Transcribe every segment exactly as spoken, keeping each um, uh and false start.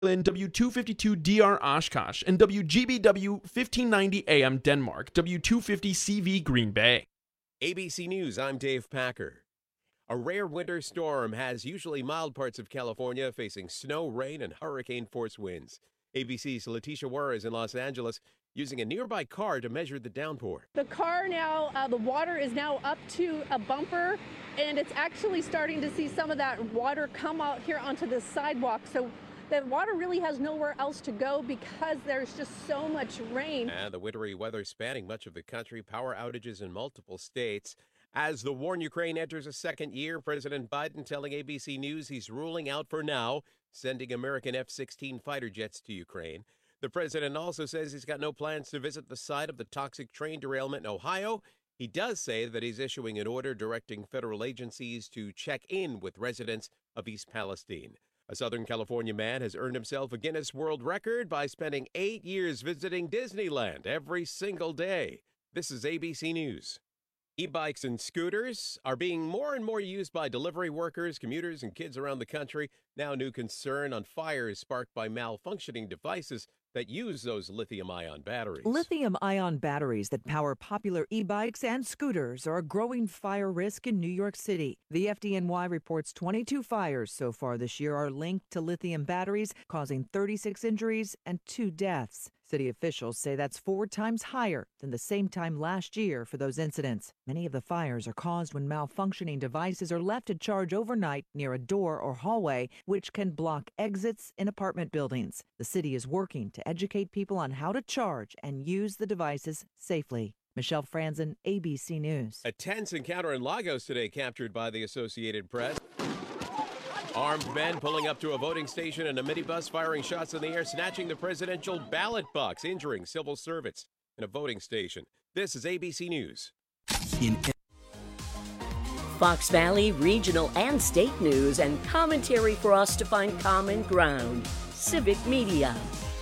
W two fifty-two D R Oshkosh, and W G B W fifteen ninety A M Denmark, W two fifty C V Green Bay. A B C News, I'm Dave Packer. A rare winter storm has usually mild parts of California facing snow, rain, and hurricane-force winds. A B C's Letitia Juarez in Los Angeles using a nearby car to measure the downpour. The car now, uh, the water is now up to a bumper, and it's actually starting to see some of that water come out here onto the sidewalk. So the water really has nowhere else to go because there's just so much rain. And the wintry weather spanning much of the country, power outages in multiple states. As the war in Ukraine enters a second year, President Biden telling A B C News he's ruling out for now sending American F sixteen fighter jets to Ukraine. The president also says he's got no plans to visit the site of the toxic train derailment in Ohio. He does say that he's issuing an order directing federal agencies to check in with residents of East Palestine. A Southern California man has earned himself a Guinness World Record by spending eight years visiting Disneyland every single day. This is A B C News. E-bikes and scooters are being more and more used by delivery workers, commuters, and kids around the country. Now, new concern on fires sparked by malfunctioning devices that use those lithium-ion batteries. Lithium-ion batteries that power popular e-bikes and scooters are a growing fire risk in New York City. The F D N Y reports twenty-two fires so far this year are linked to lithium batteries, causing thirty-six injuries and two deaths. City officials say that's four times higher than the same time last year for those incidents. Many of the fires are caused when malfunctioning devices are left to charge overnight near a door or hallway, which can block exits in apartment buildings. The city is working to educate people on how to charge and use the devices safely. Michelle Franzen, A B C News. A tense encounter in Lagos today captured by the Associated Press. Armed men pulling up to a voting station in a minibus, firing shots in the air, snatching the presidential ballot box, injuring civil servants in a voting station. This is A B C News. In Fox Valley regional and state news and commentary for us to find common ground. Civic Media.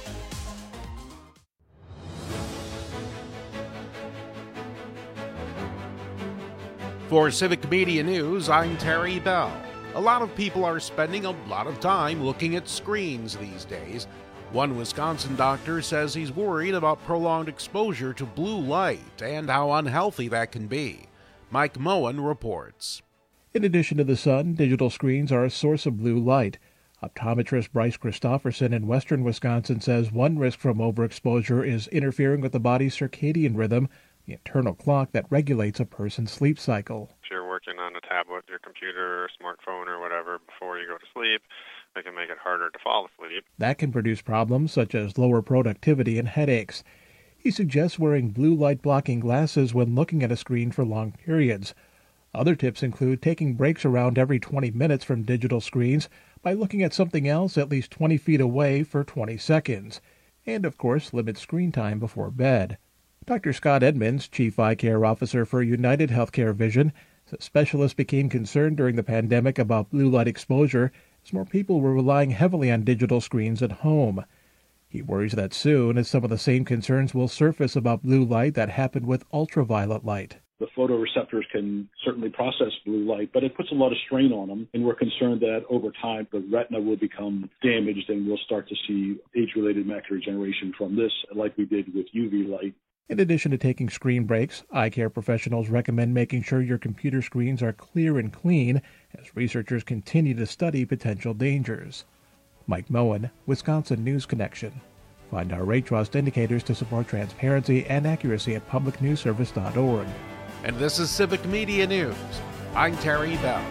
For Civic Media News, I'm Terry Bell. A lot of people are spending a lot of time looking at screens these days. One Wisconsin doctor says he's worried about prolonged exposure to blue light and how unhealthy that can be. Mike Moen reports. In addition to the sun, digital screens are a source of blue light. Optometrist Bryce Christopherson in western Wisconsin says one risk from overexposure is interfering with the body's circadian rhythm, the internal clock that regulates a person's sleep cycle. If you're working on a tablet, your computer, or smartphone, or whatever before you go to sleep, it can make it harder to fall asleep. That can produce problems such as lower productivity and headaches. He suggests wearing blue light blocking glasses when looking at a screen for long periods. Other tips include taking breaks around every twenty minutes from digital screens by looking at something else at least twenty feet away for twenty seconds. And, of course, limit screen time before bed. Doctor Scott Edmonds, Chief Eye Care Officer for United Healthcare Vision, says specialists became concerned during the pandemic about blue light exposure as more people were relying heavily on digital screens at home. He worries that soon, as some of the same concerns will surface about blue light that happened with ultraviolet light. The photoreceptors can certainly process blue light, but it puts a lot of strain on them, and we're concerned that over time the retina will become damaged and we'll start to see age-related macular degeneration from this, like we did with U V light. In addition to taking screen breaks, eye care professionals recommend making sure your computer screens are clear and clean as researchers continue to study potential dangers. Mike Moen, Wisconsin News Connection. Find our rate trust indicators to support transparency and accuracy at public news service dot org. And this is Civic Media News. I'm Terry Bell.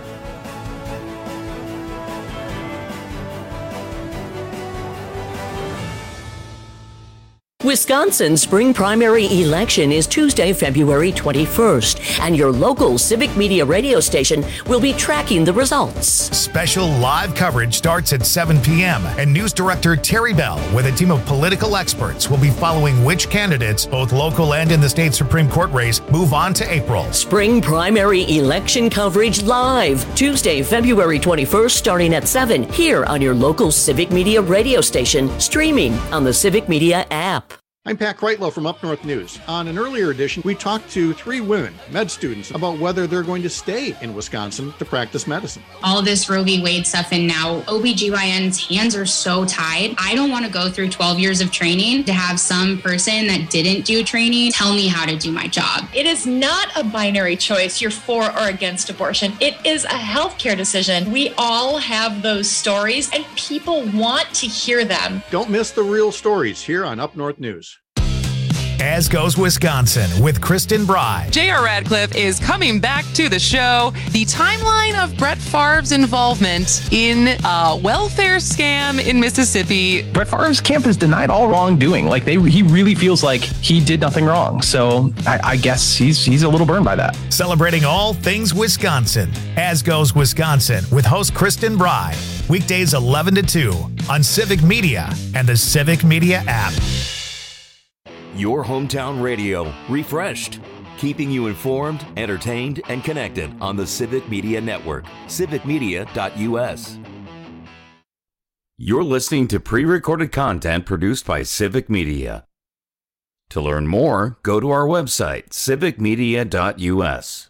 Wisconsin's spring primary election is Tuesday, February twenty-first, and your local Civic Media radio station will be tracking the results. Special live coverage starts at seven p.m., and News Director Terry Bell, with a team of political experts, will be following which candidates, both local and in the state Supreme Court race, move on to April. Spring primary election coverage live, Tuesday, February twenty-first, starting at seven, here on your local Civic Media radio station, streaming on the Civic Media app. I'm Pat Kreitlow from Up North News. On an earlier edition, we talked to three women, med students, about whether they're going to stay in Wisconsin to practice medicine. All this Roe v. Wade stuff, and now O B G Y N's hands are so tied. I don't want to go through twelve years of training to have some person that didn't do training tell me how to do my job. It is not a binary choice, you're for or against abortion. It is a healthcare decision. We all have those stories, and people want to hear them. Don't miss the real stories here on Up North News. As Goes Wisconsin with Kristen Bry. J R. Radcliffe is coming back to the show. The timeline of Brett Favre's involvement in a welfare scam in Mississippi. Brett Favre's camp has denied all wrongdoing. Like they, he really feels like he did nothing wrong. So I, I guess he's he's a little burned by that. Celebrating all things Wisconsin. As Goes Wisconsin with host Kristen Bry. Weekdays eleven to two on Civic Media and the Civic Media app. Your hometown radio, refreshed, keeping you informed, entertained, and connected on the Civic Media Network, civic media dot u s. You're listening to pre-recorded content produced by Civic Media. To learn more, go to our website, civic media dot u s.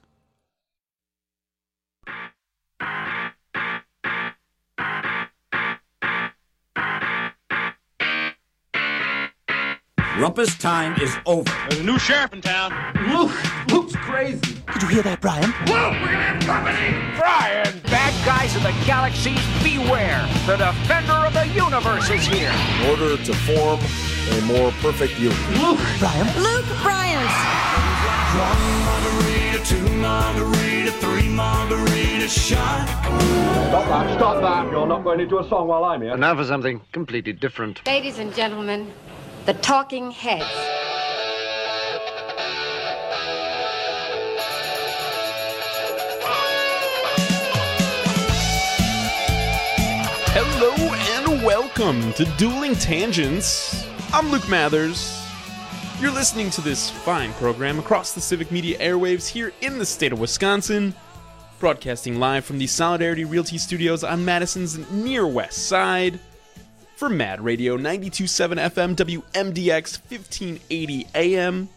Rumpus time is over. There's a new sheriff in town. Luke, Luke's crazy. Did you hear that, Brian? Luke, we're gonna have company. Brian, bad guys of the galaxies, beware. The defender of the universe is here. In order to form a more perfect union. Luke, Brian. Luke Bryant. One margarita, two margarita, three margarita shot. Stop that, stop that. You're not going to do a song while I'm here. And now for something completely different. Ladies and gentlemen, the Talking Heads. Hello and welcome to Dueling Tangents. I'm Luke Mathers. You're listening to this fine program across the Civic Media airwaves here in the state of Wisconsin, broadcasting live from the Solidarity Realty Studios on Madison's near west side. For Mad Radio ninety-two point seven F M, W M D X fifteen eighty A M,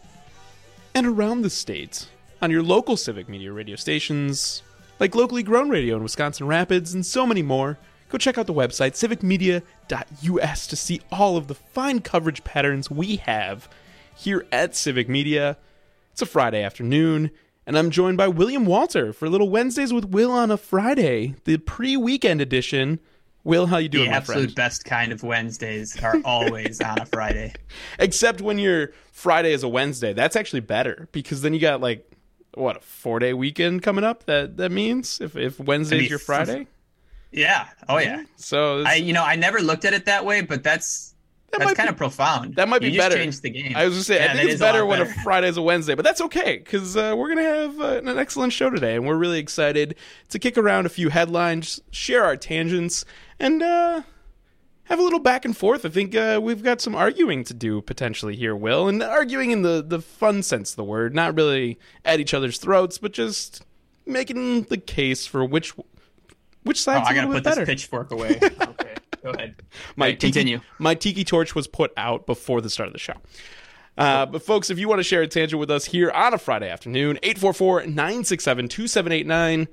and around the state on your local Civic Media radio stations, like Locally Grown Radio in Wisconsin Rapids and so many more. Go check out the website, civic media dot u s, to see all of the fine coverage patterns we have here at Civic Media. It's a Friday afternoon, and I'm joined by William Walter for a little Wednesdays with Will on a Friday, the pre-weekend edition. Will, how you doing, the my absolute friend? best kind of Wednesdays are always on a Friday. Except when your Friday is a Wednesday. That's actually better, because then you got, like, what, a four-day weekend coming up? That that means? If if Wednesday's your Friday? Yeah. Oh, yeah. So, I, you know, I never looked at it that way, but that's that that's kind be, of profound. That might you be just better. Changed the game. I was going to say, yeah, I think it's better a when better. a Friday's a Wednesday, but that's okay, because uh, we're going to have uh, an excellent show today, and we're really excited to kick around a few headlines, share our tangents, and uh, have a little back and forth. I think uh, we've got some arguing to do potentially here, Will, and arguing in the, the fun sense of the word, not really at each other's throats, but just making the case for which which side's oh, a little bit better. I gotta put this pitchfork away. Okay, go ahead. My right, tiki, continue. My tiki torch was put out before the start of the show. Uh, but folks, if you want to share a tangent with us here on a Friday afternoon, eight four four, nine six seven, two seven eight nine.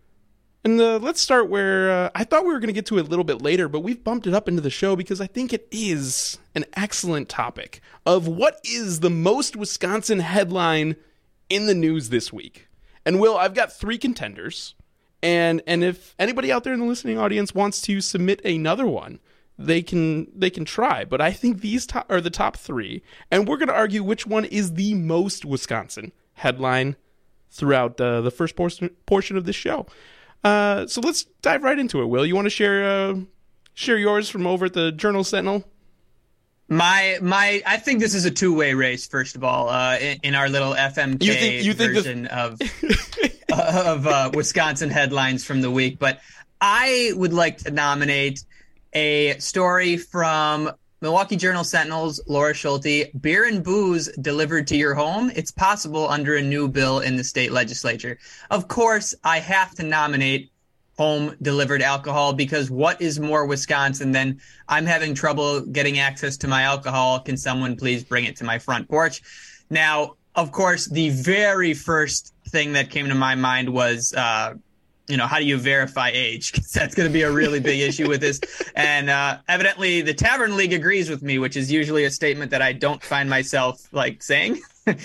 And uh, let's start where uh, I thought we were going to get to it a little bit later, but we've bumped it up into the show because I think it is an excellent topic of what is the most Wisconsin headline in the news this week. And Will, I've got three contenders, and and if anybody out there in the listening audience wants to submit another one, they can they can try. But I think these top, are the top three, and we're going to argue which one is the most Wisconsin headline throughout uh, the first portion portion of this show. Uh, so let's dive right into it. Will, you want to share uh, share yours from over at the Journal Sentinel? My my, I think this is a two-way race. First of all, uh, in, in our little F M K you think, you think version the... of of uh, Wisconsin headlines from the week, but I would like to nominate a story from Milwaukee Journal Sentinel's Laura Schulte. Beer and booze delivered to your home. It's possible under a new bill in the state legislature. Of course, I have to nominate home delivered alcohol, because what is more Wisconsin than I'm having trouble getting access to my alcohol? Can someone please bring it to my front porch? Now, of course, the very first thing that came to my mind was, uh, you know, how do you verify age? Because that's going to be a really big issue with this. And uh, evidently the Tavern League agrees with me, which is usually a statement that I don't find myself like saying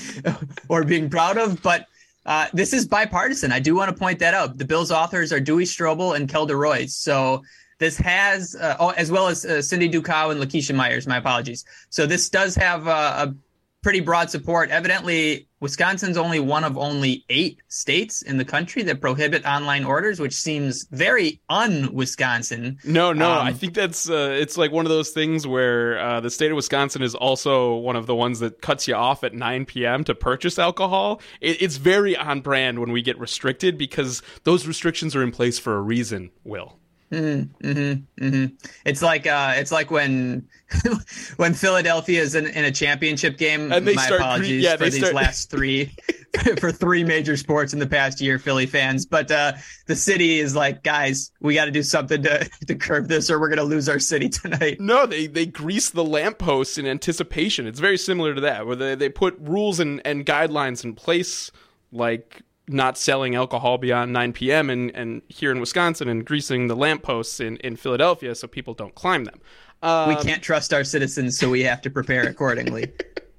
or being proud of. But uh, this is bipartisan. I do want to point that out. The bill's authors are Dewey Strobel and Kelda Royce. So this has, uh, oh, as well as uh, Cindy Ducow and Lakeisha Myers. My apologies. So this does have uh, a pretty broad support. Evidently, Wisconsin's only one of only eight states in the country that prohibit online orders, which seems very un-Wisconsin. No, no, Um, I think that's uh, it's like one of those things where uh, the state of Wisconsin is also one of the ones that cuts you off at nine p.m. to purchase alcohol. It, it's very on brand when we get restricted, because those restrictions are in place for a reason, Will. Mm-hmm, mm-hmm, mm-hmm. It's like uh, it's like when when Philadelphia is in, in a championship game. And they my start apologies gre- yeah, for they these start- last three for three major sports in the past year, Philly fans. But uh, the city is like, guys, we got to do something to to curb this, or we're going to lose our city tonight. No, they, they grease the lampposts in anticipation. It's very similar to that, where they, they put rules and, and guidelines in place, like not selling alcohol beyond nine p.m. and, and here in Wisconsin, and greasing the lampposts in, in Philadelphia so people don't climb them. Um, We can't trust our citizens, so we have to prepare accordingly.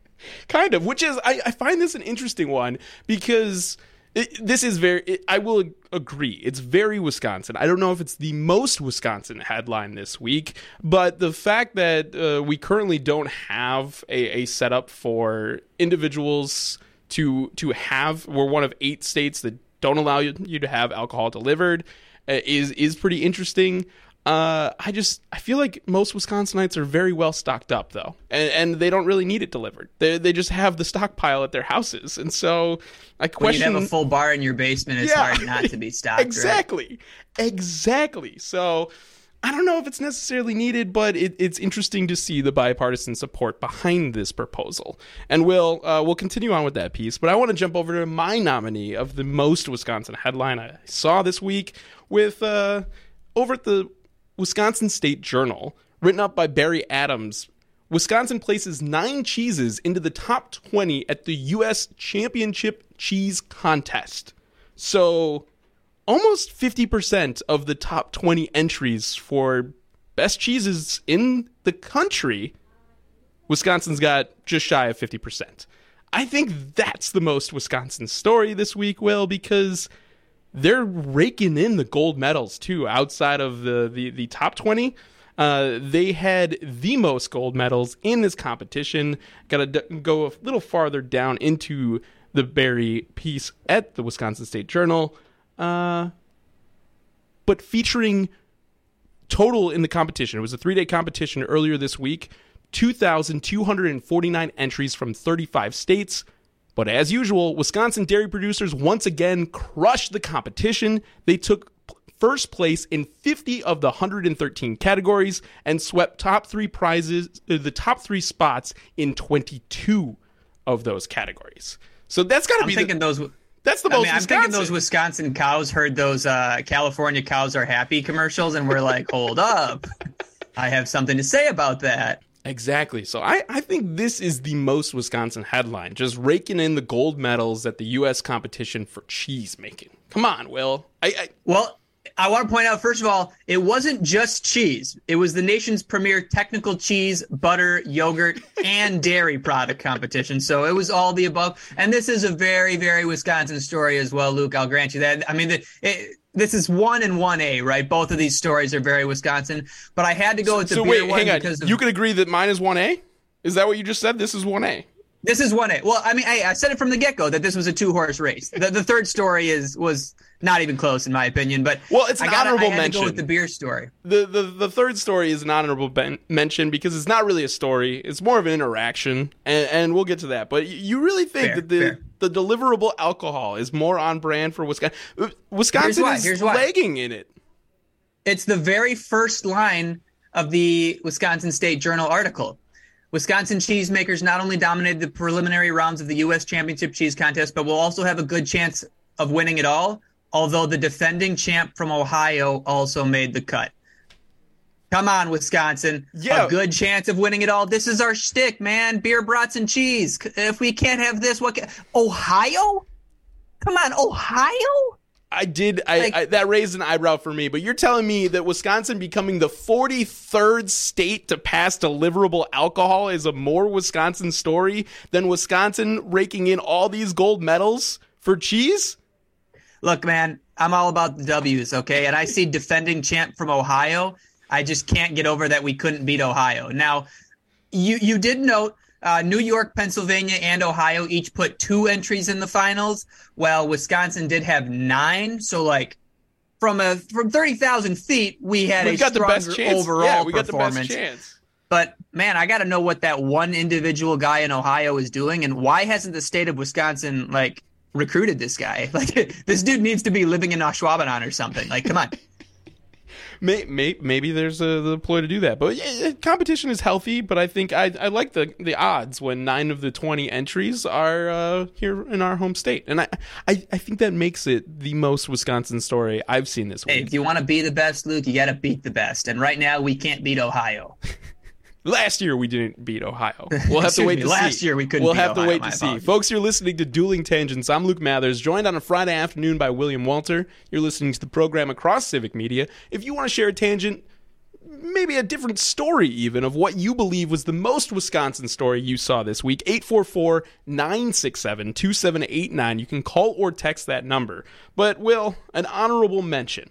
Kind of, which is, I, I find this an interesting one, because it, this is very, it, I will agree, it's very Wisconsin. I don't know if it's the most Wisconsin headline this week, but the fact that uh, we currently don't have a, a setup for individuals to to have, we're one of eight states that don't allow you, you to have alcohol delivered, uh, is is pretty interesting. Uh, I just, I feel like most Wisconsinites are very well stocked up, though, and, and they don't really need it delivered. They they just have the stockpile at their houses, and so I question. When you have a full bar in your basement, it's Yeah. hard not to be stocked. Exactly, exactly. So I don't know if it's necessarily needed, but it, it's interesting to see the bipartisan support behind this proposal. And we'll uh, we'll continue on with that piece, but I want to jump over to my nominee of the most Wisconsin headline I saw this week with uh, over at the Wisconsin State Journal, written up by Barry Adams. Wisconsin places nine cheeses into the top twenty at the U S Championship Cheese Contest. So almost fifty percent of the top twenty entries for best cheeses in the country, Wisconsin's got just shy of fifty percent. I think that's the most Wisconsin story this week, Will, because they're raking in the gold medals, too, outside of the, the, the top twenty. Uh, they had the most gold medals in this competition. Got to d- go a little farther down into the Barry piece at the Wisconsin State Journal. Uh, but featuring total in the competition. It was a three-day competition earlier this week. two thousand two hundred forty-nine entries from thirty-five states. But as usual, Wisconsin dairy producers once again crushed the competition. They took first place in fifty of the one hundred thirteen categories and swept top three prizes, uh, the top three spots in twenty-two of those categories. So that's got to I'm be thinking the, those. That's the I most mean, I'm Wisconsin. thinking those Wisconsin cows heard those uh, California cows are happy commercials and were like, hold up, I have something to say about that. Exactly. So I, I think this is the most Wisconsin headline, just raking in the gold medals at the U S competition for cheese making. Come on, Will. I, I Well, I want to point out, first of all, it wasn't just cheese. It was the nation's premier technical cheese, butter, yogurt, and dairy product competition. So it was all the above. And this is a very, very Wisconsin story as well, Luke. I'll grant you that. I mean, the, it, this is one and one A, right? Both of these stories are very Wisconsin. But I had to go with the so beer wait, one hang on. because of, You can agree that mine is one A? Is that what you just said? This is one A. This is one A. Well, I mean, I, I said it from the get-go that this was a two-horse race. The, the third story is was not even close, in my opinion. But well, it's an I gotta, honorable I had mention. To go with the beer story. The, the the third story is an honorable ben- mention because it's not really a story. It's more of an interaction, and, and we'll get to that. But you really think Fair, that the fair. the deliverable alcohol is more on brand for Wisconsin? Wisconsin Here's why, is here's why. lagging in it. It's the very first line of the Wisconsin State Journal article. Wisconsin cheesemakers not only dominated the preliminary rounds of the U S Championship Cheese Contest, but will also have a good chance of winning it all. although the defending champ from Ohio also made the cut. Come on, Wisconsin. Yeah. A good chance of winning it all. This is our shtick, man. Beer, brats, and cheese. If we can't have this, what can... Ohio? Come on, Ohio? I did. I, Like- I that raised an eyebrow for me. But you're telling me that Wisconsin becoming the forty-third state to pass deliverable alcohol is a more Wisconsin story than Wisconsin raking in all these gold medals for cheese? Look, man, I'm all about the W's, okay? And I see defending champ from Ohio. I just can't get over that we couldn't beat Ohio. Now, you you did note uh, New York, Pennsylvania, and Ohio each put two entries in the finals, while Wisconsin did have nine. So, like, from a from thirty thousand feet, we had We a got the stronger best chance. overall Yeah, we got the performance. best chance. But, man, I got to know what that one individual guy in Ohio is doing, and why hasn't the state of Wisconsin, like, recruited this guy? Like, this dude needs to be living in Ashwaubenon or something. Like, come on. May, may, maybe there's a the ploy to do that, but yeah, competition is healthy. But I think I, I like the the odds when nine of the twenty entries are uh, here in our home state, and I, I I think that makes it the most Wisconsin story I've seen this week. Hey, if you want to be the best, Luke, you got to beat the best. And right now, we can't beat Ohio. Last year we didn't beat Ohio. We'll have to wait me, to see. last year we couldn't We'll beat have to Ohio, wait my to see. apologies. Folks, you're listening to Dueling Tangents. I'm Luke Mathers, joined on a Friday afternoon by William Walter. You're listening to the program across Civic Media. If you want to share a tangent, maybe a different story even, of what you believe was the most Wisconsin story you saw this week, eight four four, nine six seven, two seven eight nine. You can call or text that number. But, Will, an honorable mention,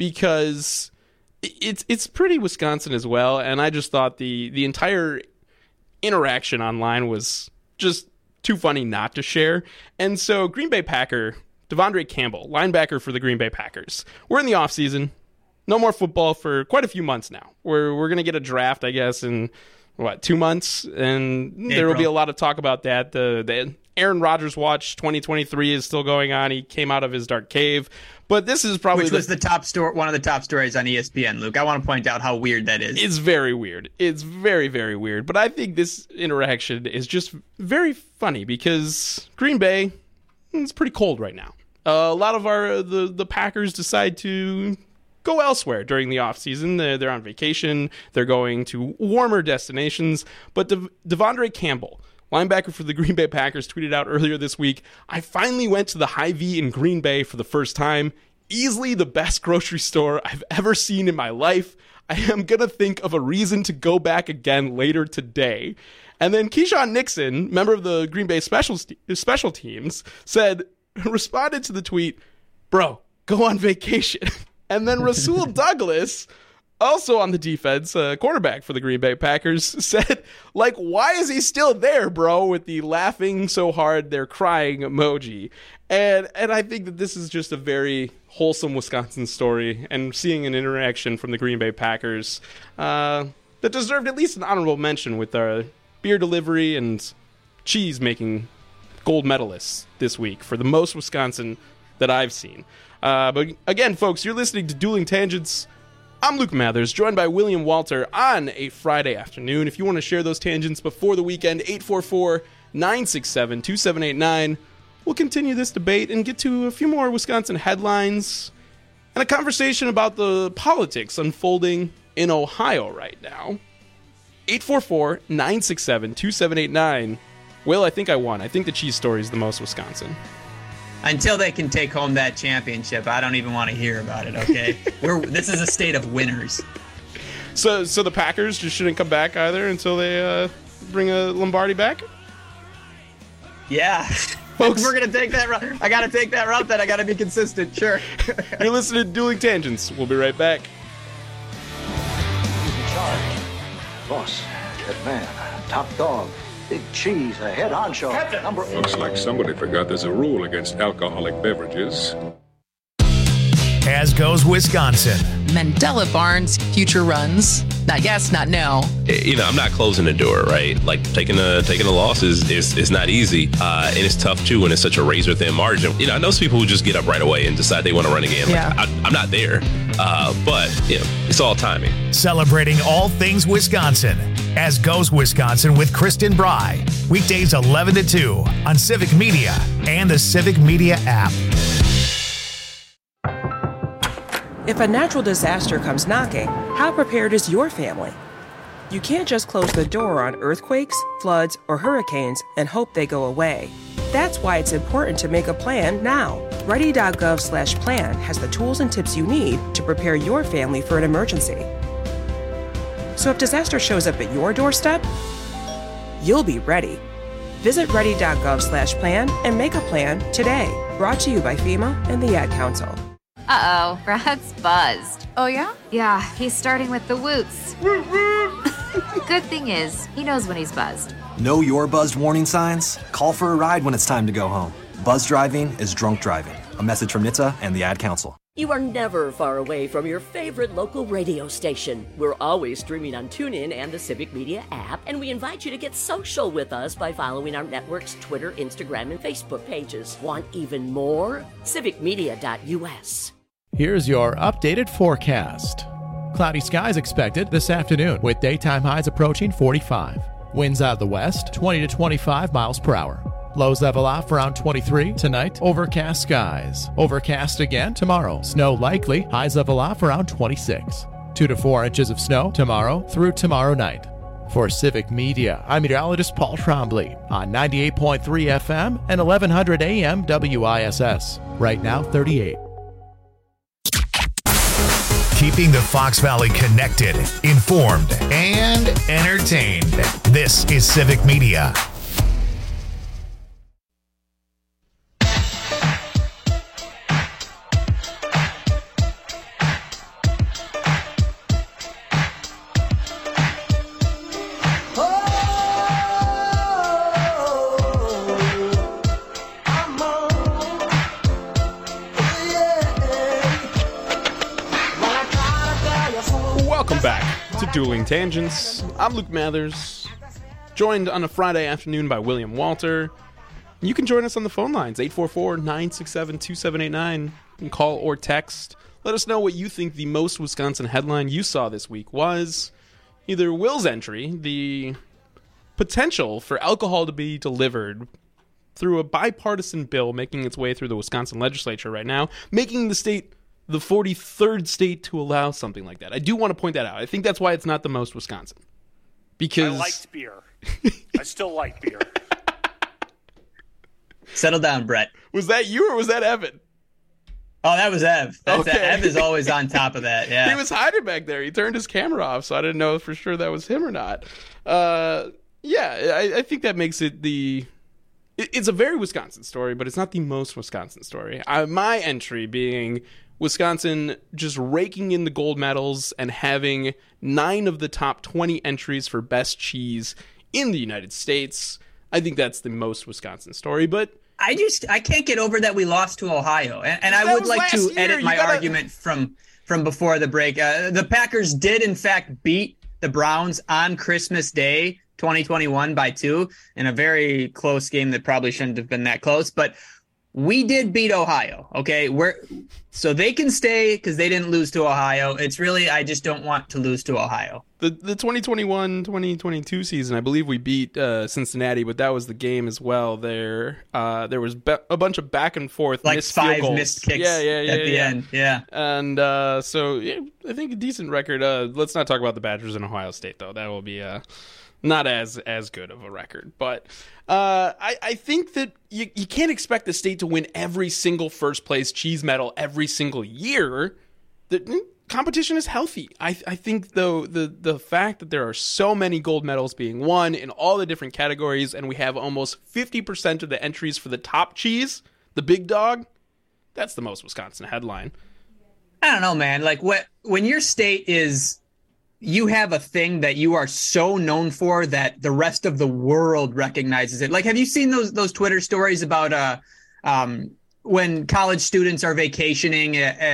because it's it's pretty Wisconsin as well, and I just thought the the entire interaction online was just too funny not to share. And so Green Bay Packer, Devondre Campbell, linebacker for the Green Bay Packers. We're in the offseason. No more football for quite a few months now. We're we're going to get a draft, I guess, in, what, two months? And April. there will be a lot of talk about that. The, the Aaron Rodgers Watch twenty twenty-three is still going on. He came out of his dark cave. But this is probably Which was the top story, one of the top stories on E S P N, Luke. I want to point out how weird that is. It's very weird. It's very, very weird. But I think this interaction is just very funny because Green Bay, it's pretty cold right now. Uh, a lot of our the, the Packers decide to go elsewhere during the offseason. They're, they're on vacation. They're going to warmer destinations. But De- Devondre Campbell, linebacker for the Green Bay Packers, tweeted out earlier this week, "I finally went to the Hy-Vee in Green Bay for the first time. Easily the best grocery store I've ever seen in my life. I am going to think of a reason to go back again later today." And then Keyshawn Nixon, member of the Green Bay special, special teams, said, responded to the tweet, "Bro, go on vacation." And then Rasul Douglas, also on the defense, uh, quarterback for the Green Bay Packers, said, like, "Why is he still there, bro?" with the laughing so hard they're crying emoji. And and I think that this is just a very wholesome Wisconsin story, and seeing an interaction from the Green Bay Packers uh, that deserved at least an honorable mention with our beer delivery and cheese making gold medalists this week for the most Wisconsin that I've seen. Uh, but again, folks, you're listening to Dueling Tangents. I'm Luke Mathers, joined by William Walter on a Friday afternoon. If you want to share those tangents before the weekend, eight four four, nine six seven, two seven eight nine. We'll continue this debate and get to a few more Wisconsin headlines and a conversation about the politics unfolding in Ohio right now. eight four four, nine six seven, two seven eight nine. Will, I think I won. I think the cheese story is the most Wisconsin. Until they can take home that championship, I don't even want to hear about it, okay? We're This is a state of winners. So so the Packers just shouldn't come back either until they uh, bring a Lombardi back? Yeah. Folks, we're going to take that route. I got to take that route then. I got to be consistent, sure. You're listening to Dueling Tangents. We'll be right back. Who's in charge? Boss, head man, top dog, big cheese, a head honcho. Captain. Number Looks like somebody forgot there's a rule against alcoholic beverages. As goes Wisconsin. Mandela Barnes future runs. Not yes, not no. You know, I'm not closing the door, right? Like taking a taking a loss is is, is not easy, uh, and it's tough too when it's such a razor thin margin. You know, I know some people who just get up right away and decide they want to run again. Like, Yeah. I, I'm not there, uh, but you know, it's all timing. Celebrating all things Wisconsin. As goes Wisconsin with Kristen Bry. Weekdays eleven to two on Civic Media and the Civic Media app. If a natural disaster comes knocking, how prepared is your family? You can't just close the door on earthquakes, floods, or hurricanes and hope they go away. That's why it's important to make a plan now. Ready.gov slash plan has the tools and tips you need to prepare your family for an emergency. So if disaster shows up at your doorstep, you'll be ready. Visit ready.gov slash plan and make a plan today. Brought to you by FEMA and the Ad Council. Uh-oh, Brad's buzzed. Oh, yeah? Yeah, he's starting with the woots. Good thing is, he knows when he's buzzed. Know your buzzed warning signs? Call for a ride when it's time to go home. Buzz driving is drunk driving. A message from N H T S A and the Ad Council. You are never far away from your favorite local radio station. We're always streaming on TuneIn and the Civic Media app, and we invite you to get social with us by following our network's Twitter, Instagram, and Facebook pages. Want even more? civic media dot U S. Here's your updated forecast. Cloudy skies expected this afternoon with daytime highs approaching forty-five. Winds out of the west, twenty to twenty-five miles per hour. Lows level off around twenty-three. Tonight, overcast skies. Overcast again tomorrow. Snow likely. Highs level off around twenty-six. Two to four inches of snow tomorrow through tomorrow night. For Civic Media, I'm meteorologist Paul Trombley on ninety-eight point three F M and eleven hundred A M W I S S. Right now, thirty-eight. Keeping the Fox Valley connected, informed, and entertained. This is Civic Media. Welcome back to Dueling Tangents. I'm Luke Mathers, joined on a Friday afternoon by William Walter. You can join us on the phone lines, eight four four, nine six seven, two seven eight nine. You can call or text. Let us know what you think the most Wisconsin headline you saw this week was. Either Will's entry, the potential for alcohol to be delivered through a bipartisan bill making its way through the Wisconsin legislature right now, making the state the forty-third state to allow something like that. I do want to point that out. I think that's why it's not the most Wisconsin. Because I liked beer. I still like beer. Settle down, Brett. Was that you or was that Evan? Oh, that was Ev. That's Okay. Ev is always on top of that. Yeah. He was hiding back there. He turned his camera off, so I didn't know for sure that was him or not. Uh, yeah, I, I think that makes it the... It, it's a very Wisconsin story, but it's not the most Wisconsin story. I, my entry being... Wisconsin just raking in the gold medals and having nine of the top twenty entries for best cheese in the United States. I think that's the most Wisconsin story, but... I just, I can't get over that we lost to Ohio. And, and I would like to year. edit You my gotta... argument from, from before the break. Uh, the Packers did, in fact, beat the Browns on Christmas Day, twenty twenty-one, by two, in a very close game that probably shouldn't have been that close. But we did beat Ohio, okay? We're, so they can stay because they didn't lose to Ohio. It's really, I just don't want to lose to Ohio. The the twenty twenty-one twenty twenty-two season, I believe we beat uh, Cincinnati, but that was the game as well. There uh, there was be- a bunch of back and forth, like missed five field goals. missed kicks yeah, yeah, yeah, at the yeah. end. Yeah. And uh, so yeah, I think a decent record. Uh, let's not talk about the Badgers in Ohio State, though. That will be uh, not as as good of a record. But uh, I, I think that you, you can't expect the state to win every single first place cheese medal every single year. The competition is healthy. I, I think, though, the, the fact that there are so many gold medals being won in all the different categories, and we have almost fifty percent of the entries for the top cheese, the big dog, that's the most Wisconsin headline. I don't know, man. Like, what, when your state is... you have a thing that you are so known for that the rest of the world recognizes it. Like, have you seen those those Twitter stories about uh, um, when college students are vacationing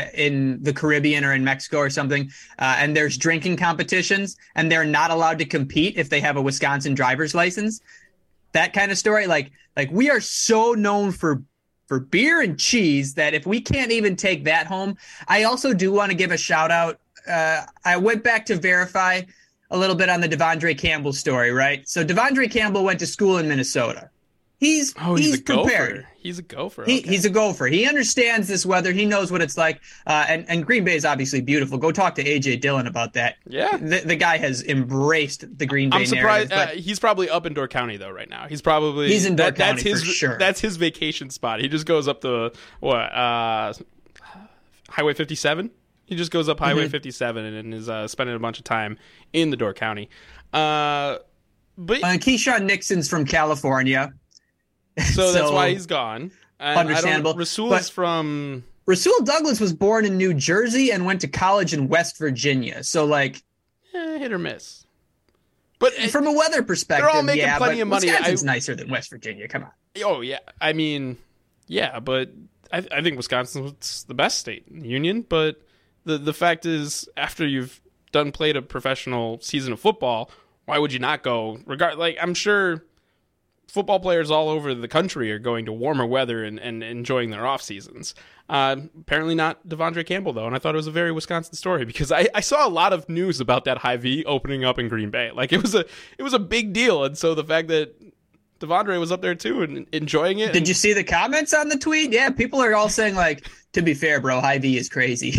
in the Caribbean or in Mexico or something, uh, and there's drinking competitions, and they're not allowed to compete if they have a Wisconsin driver's license? That kind of story. Like, like we are so known for for beer and cheese that if we can't even take that home, I also do want to give a shout out. Uh, I went back to verify a little bit on the Devondre Campbell story, right? So Devondre Campbell went to school in Minnesota. He's oh, he's, he's a prepared. Gopher. He's a gopher. He, okay. He's a gopher. He understands this weather. He knows what it's like. Uh, and, and Green Bay is obviously beautiful. Go talk to A J Dillon about that. Yeah. The, the guy has embraced the Green Bay I'm surprised. narrative. Uh, he's probably up in Door County, though, right now. He's probably... He's in Door that, County that's his, for sure. That's his vacation spot. He just goes up the, what, uh, Highway fifty-seven? He just goes up Highway mm-hmm. fifty-seven and, and is uh, spending a bunch of time in the Door County. Uh, but uh, Keyshawn Nixon's from California. So, so that's why he's gone. And understandable. Rasul is from... Rasul Douglas was born in New Jersey and went to college in West Virginia. So, like... Eh, hit or miss. But from a weather perspective, they're all making yeah, plenty but of money. Wisconsin's I, nicer than West Virginia. Come on. Oh, yeah. I mean, yeah, but I, I think Wisconsin's the best state in the union. But the, the fact is, after you've done played a professional season of football, why would you not go? Regard Like, I'm sure... football players all over the country are going to warmer weather and, and enjoying their off seasons. Uh, apparently not Devondre Campbell, though, and I thought it was a very Wisconsin story because I, I saw a lot of news about that Hy-Vee opening up in Green Bay. Like, it was a it was a big deal, and so the fact that Devondre was up there, too, and enjoying it. Did and, you see the comments on the tweet? Yeah, people are all saying, like, to be fair, bro, Hy-Vee is crazy.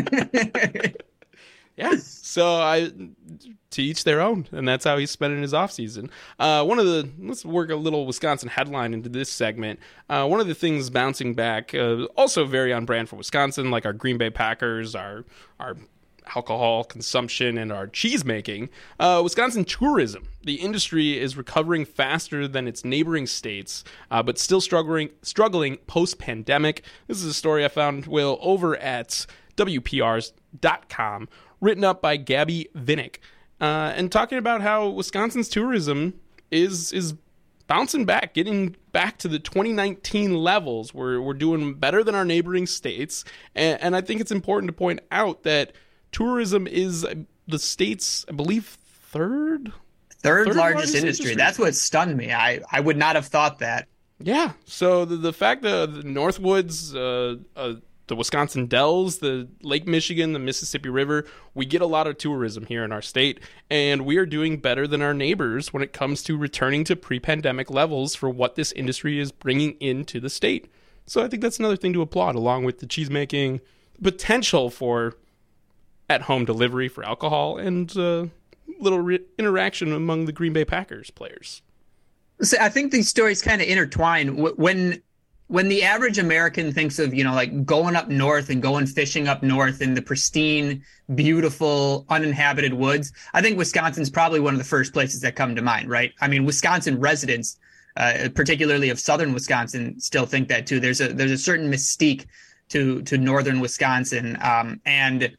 Yeah, so I to each their own, and that's how he's spending his offseason. Uh, one of the let's work a little Wisconsin headline into this segment. Uh, one of the things bouncing back, uh, also very on brand for Wisconsin, like our Green Bay Packers, our our alcohol consumption, and our cheese making. Uh, Wisconsin tourism, the industry is recovering faster than its neighboring states, uh, but still struggling struggling post pandemic. This is a story I found, Will, over at W P R S dot com. Written up by Gabby Vinnick, uh, and talking about how Wisconsin's tourism is is bouncing back, getting back to the twenty nineteen levels. We're we're doing better than our neighboring states, and, and I think it's important to point out that tourism is the state's, I believe, third third, third largest, largest industry. industry. That's what stunned me. I, I would not have thought that. Yeah. So the the fact that the Northwoods, uh, uh, the Wisconsin Dells, the Lake Michigan, the Mississippi River, we get a lot of tourism here in our state, and we are doing better than our neighbors when it comes to returning to pre-pandemic levels for what this industry is bringing into the state. So I think that's another thing to applaud, along with the cheesemaking, potential for at-home delivery for alcohol, and uh, little re- interaction among the Green Bay Packers players. So I think these stories kind of intertwine. When when the average American thinks of, you know, like going up north and going fishing up north in the pristine, beautiful, uninhabited woods, I think Wisconsin's probably one of the first places that come to mind, right? I mean, Wisconsin residents, uh, particularly of southern Wisconsin, still think that too. There's a there's a certain mystique to to northern Wisconsin, um, and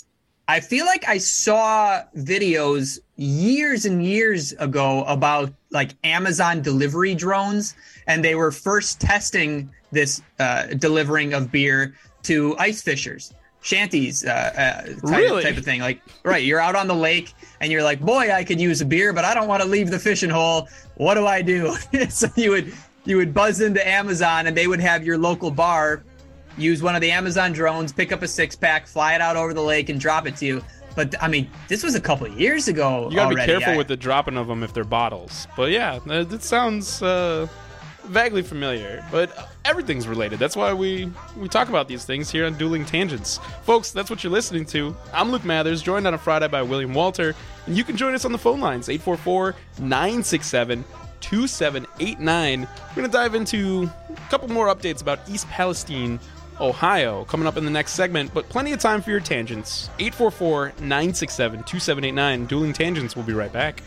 I feel like I saw videos years and years ago about like Amazon delivery drones, and they were first testing this uh, delivering of beer to ice fishers, shanties, uh, uh, type, really? type of thing. Like, right, you're out on the lake and you're like, boy, I could use a beer, but I don't want to leave the fishing hole. What do I do? So you would you would buzz into Amazon, and they would have your local bar use one of the Amazon drones, pick up a six pack, fly it out over the lake, and drop it to you. But I mean, this was a couple of years ago. You gotta already. be careful I, with the dropping of them if they're bottles. But yeah, that sounds uh, vaguely familiar. But everything's related. That's why we we talk about these things here on Dueling Tangents, folks. That's what you're listening to. I'm Luke Mathers, joined on a Friday by William Walter, and you can join us on the phone lines eight four four, nine six seven, two seven eight nine. We're gonna dive into a couple more updates about East Palestine, Ohio, coming up in the next segment, but plenty of time for your tangents. eight four four, nine six seven, two seven eight nine. Dueling Tangents. We'll be right back.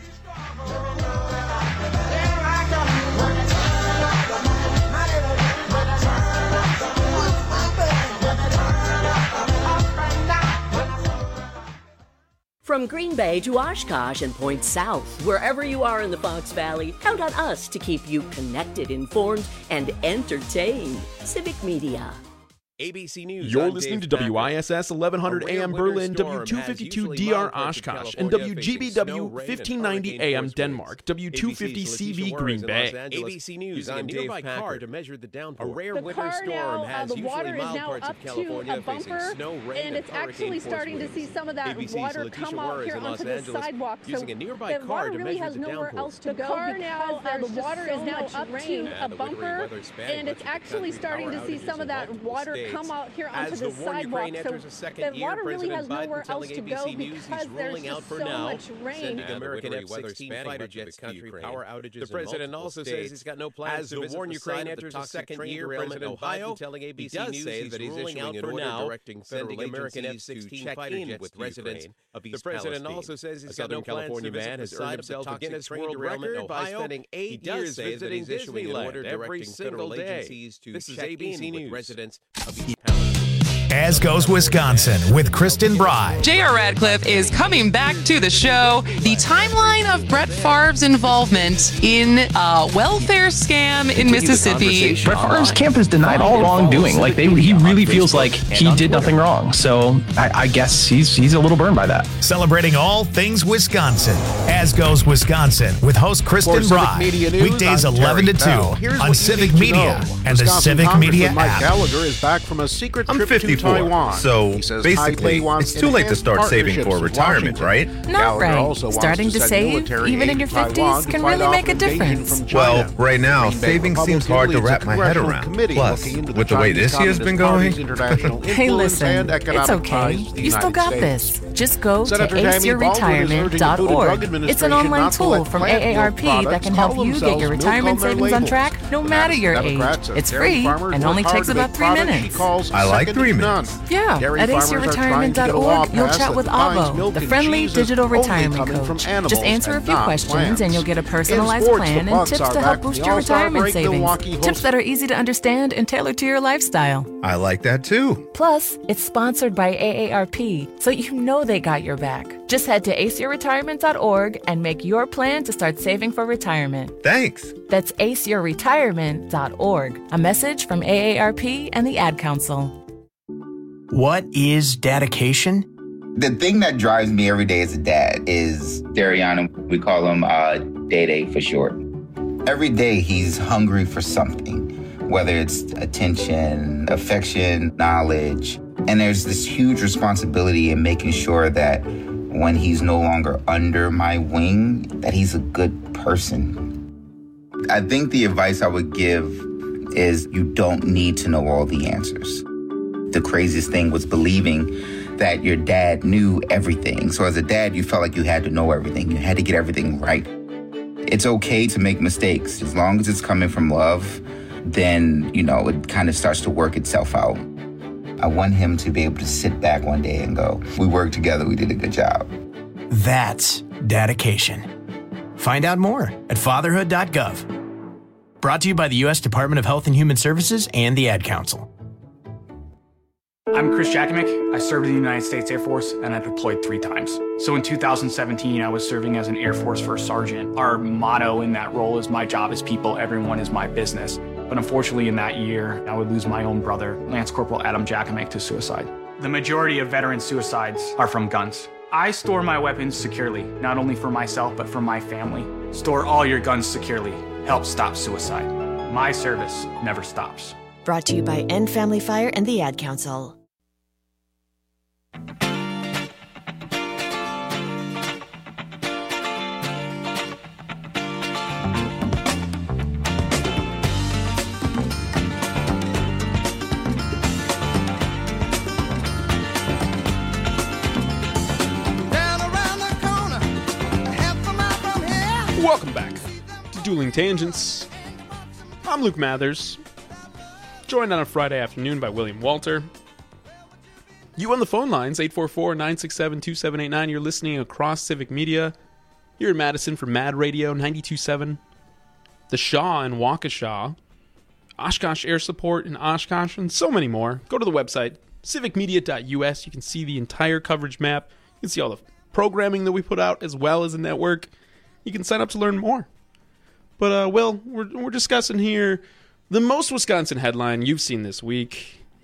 From Green Bay to Oshkosh and points south, wherever you are in the Fox Valley, count on us to keep you connected, informed, and entertained. Civic Media. A B C News. You're I'm listening Dave to W I S Packer. S eleven hundred A M Berlin, W two fifty-two D R Oshkosh, and W G B W fifteen ninety A M Denmark, W two fifty C V Green Bay. A B C News. Using I'm a Dave nearby Packer. car to measure the downpour. A rare the winter car storm now, has uh, the usually water is mild now parts up of California to a bumper, facing snow, rain, and it's actually starting to see some of that A B C's water Letitia come out Juarez here in Los onto the Angeles, sidewalk. using So a nearby the car water to really measure has the nowhere downpour. else to the go car because now, uh, the there's water just is so now much up rain. to Yeah, a the wintry bumper, weather is spanning and it's much of the actually country. starting Power to see outages some of in that multiple water states. come out here onto As the the war in sidewalk. Ukraine So enters a second the year, water really President has Biden nowhere telling else to A B go C News because he's there's ruling out just for so now, much rain. sending Yeah, the American wintry F weather sixteen spanning fighter much of the jets to country. Ukraine. Power outages The president in multiple also states. says he's got no plans As to the visit war in the Ukraine site of enters the a toxic second train year, derailment President in Ohio, Biden telling A B C he does News say he's that he's ruling issuing out an for order now, directing sending federal American F agencies to sixteen check fighter in jets with to residents Ukraine. of East The president Palestine. also says he's A got no Southern plans California to visit man the has site earned of himself the a Guinness toxic train World derailment Record in by Ohio. spending eight He does years say that visiting he's issuing an order Disneyland every directing single federal day. agencies to This is check A B C in with News. residents of East Palestine. As goes Wisconsin with Kristen Bride. J R. Radcliffe is coming back to the show. The timeline of Brett Favre's involvement in a welfare scam in Mississippi. Brett Favre's camp has denied all wrongdoing. Like they, he really feels like he did nothing wrong. So I, I guess he's he's a little burned by that. Celebrating all things Wisconsin. As goes Wisconsin with host Kristen Bride. Weekdays eleven to two on Civic Media and the Civic Media Mike app. Gallagher is back from a secret I'm trip fifty-four, to Taiwan. so He says basically, Taipei wants it's too late to enhanced start saving partnerships for with retirement, Washington. right? Not Gallagher right. also wants Starting to send save, military even aid in your to Taiwan fifties, to can fight really off make a invasion difference. from China. Well, right now, Green Bay saving seems Republican hard to leads a wrap my head congressional around. committee Plus, looking into with the way Chinese this year's been Communist going, Party's international Hey, influence listen, and it's economic okay. ties to the You still United got States. this. Just go Senator to Tammy ace your Baldwin is retirement urging the dot Food and Drug org. It's an Administration online not to tool let from plant A A R P milk that products can help call you get themselves your milk retirement on their savings on labels. track no matter your age. Democrats and It's dairy free farmers and work only hard takes to about make three products she minutes. calls I like second three to minutes. none. Yeah, Dairy at ace farmers your are trying retirement to get dot a law org, you'll passed chat that with defines Avo, milk the and friendly cheese as digital only retirement coming from coach. animals Just answer a and few not questions plants. and you'll get a In personalized sports, plan the and Bucks tips are to help back boost in the your All-Star retirement break. savings. Milwaukee Tips hosts- that are easy to understand and tailored to your lifestyle. I like that too. Plus, it's sponsored by A A R P, so you know they got your back. Just head to ace your retirement dot org and make your plan to start saving for retirement. Thanks. That's ace your retirement dot org. A message from A A R P and the Ad Council. What is dedication? The thing that drives me every day as a dad is Dariana. We call him uh, Day Day for short. Every day he's hungry for something, whether it's attention, affection, knowledge. And there's this huge responsibility in making sure that when he's no longer under my wing, that he's a good person. I think the advice I would give is you don't need to know all the answers. The craziest thing was believing that your dad knew everything. So as a dad, you felt like you had to know everything. You had to get everything right. It's okay to make mistakes. As long as it's coming from love, then, you know, it kind of starts to work itself out. I want him to be able to sit back one day and go, we worked together, we did a good job. That's dedication. Find out more at fatherhood dot gov. Brought to you by the U S Department of Health and Human Services and the Ad Council. I'm Chris Jakimick. I served in the United States Air Force and I deployed three times. So in two thousand seventeen, I was serving as an Air Force First Sergeant. Our motto in that role is my job is people, everyone is my business. But unfortunately in that year, I would lose my own brother, Lance Corporal Adam Jakimick, to suicide. The majority of veteran suicides are from guns. I store my weapons securely, not only for myself, but for my family. Store all your guns securely. Help stop suicide. My service never stops. Brought to you by End Family Fire and the Ad Council. Welcome back to Dueling Tangents. I'm Luke Mathers, joined on a Friday afternoon by William Walter. You on the phone lines, eight four four, nine six seven, two seven eight nine. You're listening across Civic Media here in Madison for Mad Radio ninety-two point seven. The Shaw in Waukesha, Oshkosh Air Support in Oshkosh, and so many more. Go to the website, civic media dot U S. You can see the entire coverage map. You can see all the programming that we put out as well as the network. You can sign up to learn more. But, uh, Will, we're, we're discussing here the most Wisconsin headline you've seen this week.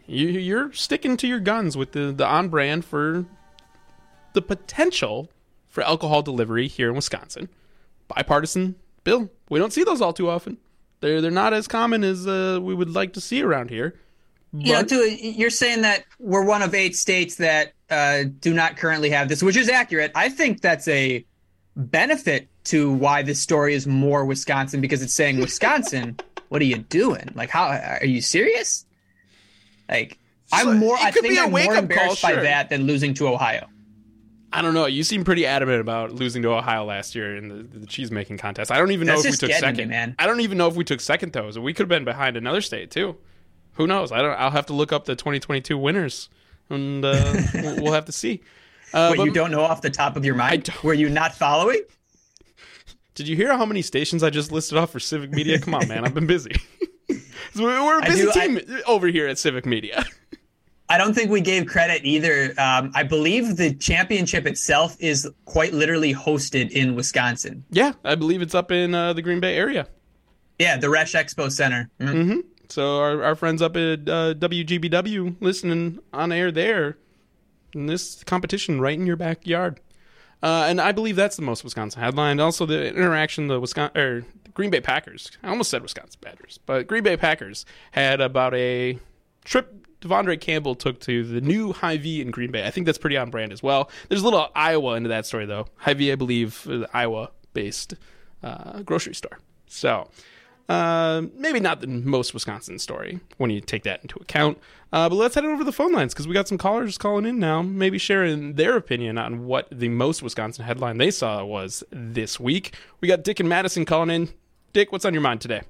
You, you're sticking to your guns with the, the on-brand for the potential for alcohol delivery here in Wisconsin. Bipartisan bill. We don't see those all too often. They're, they're not as common as uh, we would like to see around here. But... You know, too, you're saying that we're one of eight states that uh, do not currently have this, which is accurate. I think that's a benefit to why this story is more Wisconsin, because it's saying, Wisconsin, what are you doing? Like, how are you serious? Like, So I'm more. it I could think be a I'm more wake-up embarrassed call, by sure. that than losing to Ohio. I don't know. You seem pretty adamant about losing to Ohio last year in the, the cheese making contest. I don't even That's know if we just took getting second. me, man. I don't even know if we took second though. So we could have been behind another state too. Who knows? I don't. I'll have to look up the twenty twenty-two winners, and uh, we'll, we'll have to see. Uh, Wait, but you don't know off the top of your mind? Were you not following? Did you hear how many stations I just listed off for Civic Media? Come on, man. I've been busy. So we're a I busy do- team over here at Civic Media. I don't think we gave credit either. Um, I believe the championship itself is quite literally hosted in Wisconsin. Yeah, I believe it's up in uh, the Green Bay area. Yeah, the Resch Expo Center. Mm. Mm-hmm. So our, our friends up at uh, W G B W listening on air there in this competition right in your backyard. Uh, and I believe that's the most Wisconsin headline. Also, the interaction the Wisconsin or Green Bay Packers. I almost said Wisconsin Badgers, but Green Bay Packers had about a trip Devondre Campbell took to the new Hy-Vee in Green Bay. I think that's pretty on brand as well. There's a little Iowa into that story, though. Hy-Vee, I believe, is an Iowa-based uh, grocery store. So uh, maybe not the most Wisconsin story when you take that into account. Uh, but let's head over to the phone lines because we got some callers calling in now, maybe sharing their opinion on what the most Wisconsin headline they saw was this week. We got Dick and Madison calling in. Dick, what's on your mind today?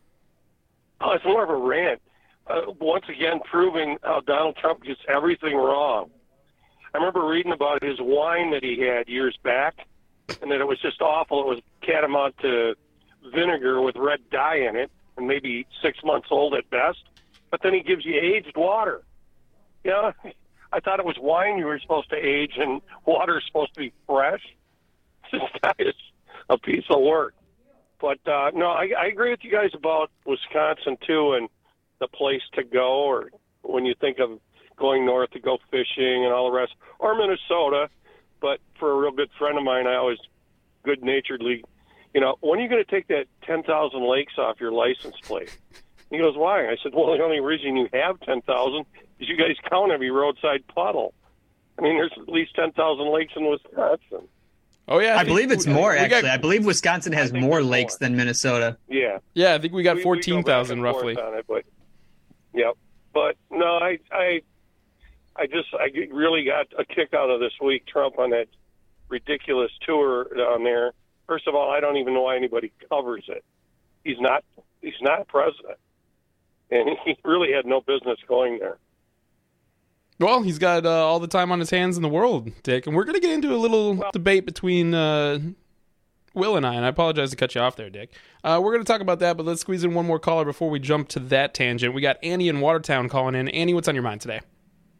Oh, it's more of a rant. Uh, once again, proving how Donald Trump gets everything wrong. I remember reading about his wine that he had years back, and that it was just awful. It was catamount to vinegar with red dye in it, and maybe six months old at best. But then he gives you aged water. Yeah, I thought it was wine you were supposed to age, and water is supposed to be fresh. This guy is a piece of work. But, uh, no, I, I agree with you guys about Wisconsin, too, and the place to go, or when you think of going north to go fishing and all the rest, or Minnesota. But for a real good friend of mine, I always good-naturedly, you know, when are you going to take that ten thousand lakes off your license plate? He goes, why? I said, well, the only reason you have ten thousand is you guys count every roadside puddle. I mean, there's at least ten thousand lakes in Wisconsin. Oh, yeah. I, I believe it's we, more, we actually. got, I believe Wisconsin has more lakes more. than Minnesota. Yeah. Yeah, I think we got fourteen thousand roughly. On it, but, yep. But, no, I, I, I just, I really got a kick out of this week, Trump on that ridiculous tour down there. First of all, I don't even know why anybody covers it. He's not, he's not president. And he really had no business going there. Well, he's got uh, all the time on his hands in the world, Dick. And we're going to get into a little well, debate between uh, Will and I. And I apologize to cut you off there, Dick. Uh, we're going to talk about that, but let's squeeze in one more caller before we jump to that tangent. We got Annie in Watertown calling in. Annie, what's on your mind today?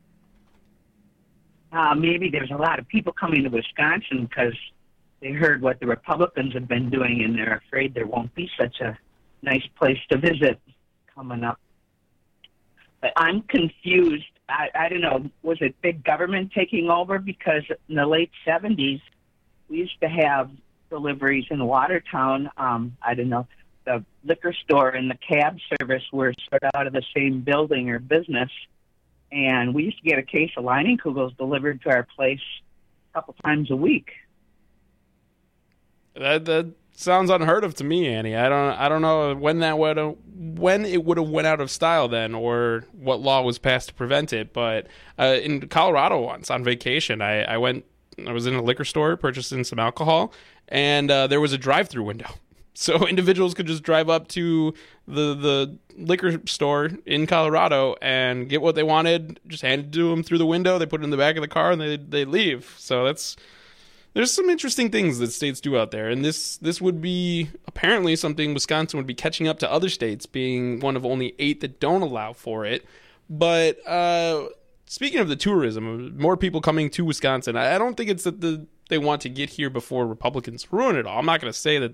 Uh, maybe there's a lot of people coming to Wisconsin because they heard what the Republicans have been doing, and they're afraid there won't be such a nice place to visit coming up. But I'm confused. I, I don't know, was it big government taking over? Because in the late seventies, we used to have deliveries in Watertown. Um, I don't know, the liquor store and the cab service were sort of out of the same building or business. And we used to get a case of Leinenkugels delivered to our place a couple times a week. That that sounds unheard of to me, Annie. I don't I don't know when that would when it would have went out of style then, or what law was passed to prevent it. But uh, in Colorado once on vacation, I, I went. I was in a liquor store purchasing some alcohol, and uh, there was a drive-through window, so individuals could just drive up to the the liquor store in Colorado and get what they wanted, just handed to them through the window. They put it in the back of the car and they they leave. So that's. There's some interesting things that states do out there, and this this would be apparently something Wisconsin would be catching up to other states, being one of only eight that don't allow for it. But uh, speaking of the tourism, more people coming to Wisconsin, I don't think it's that the they want to get here before Republicans ruin it all. I'm not going to say that the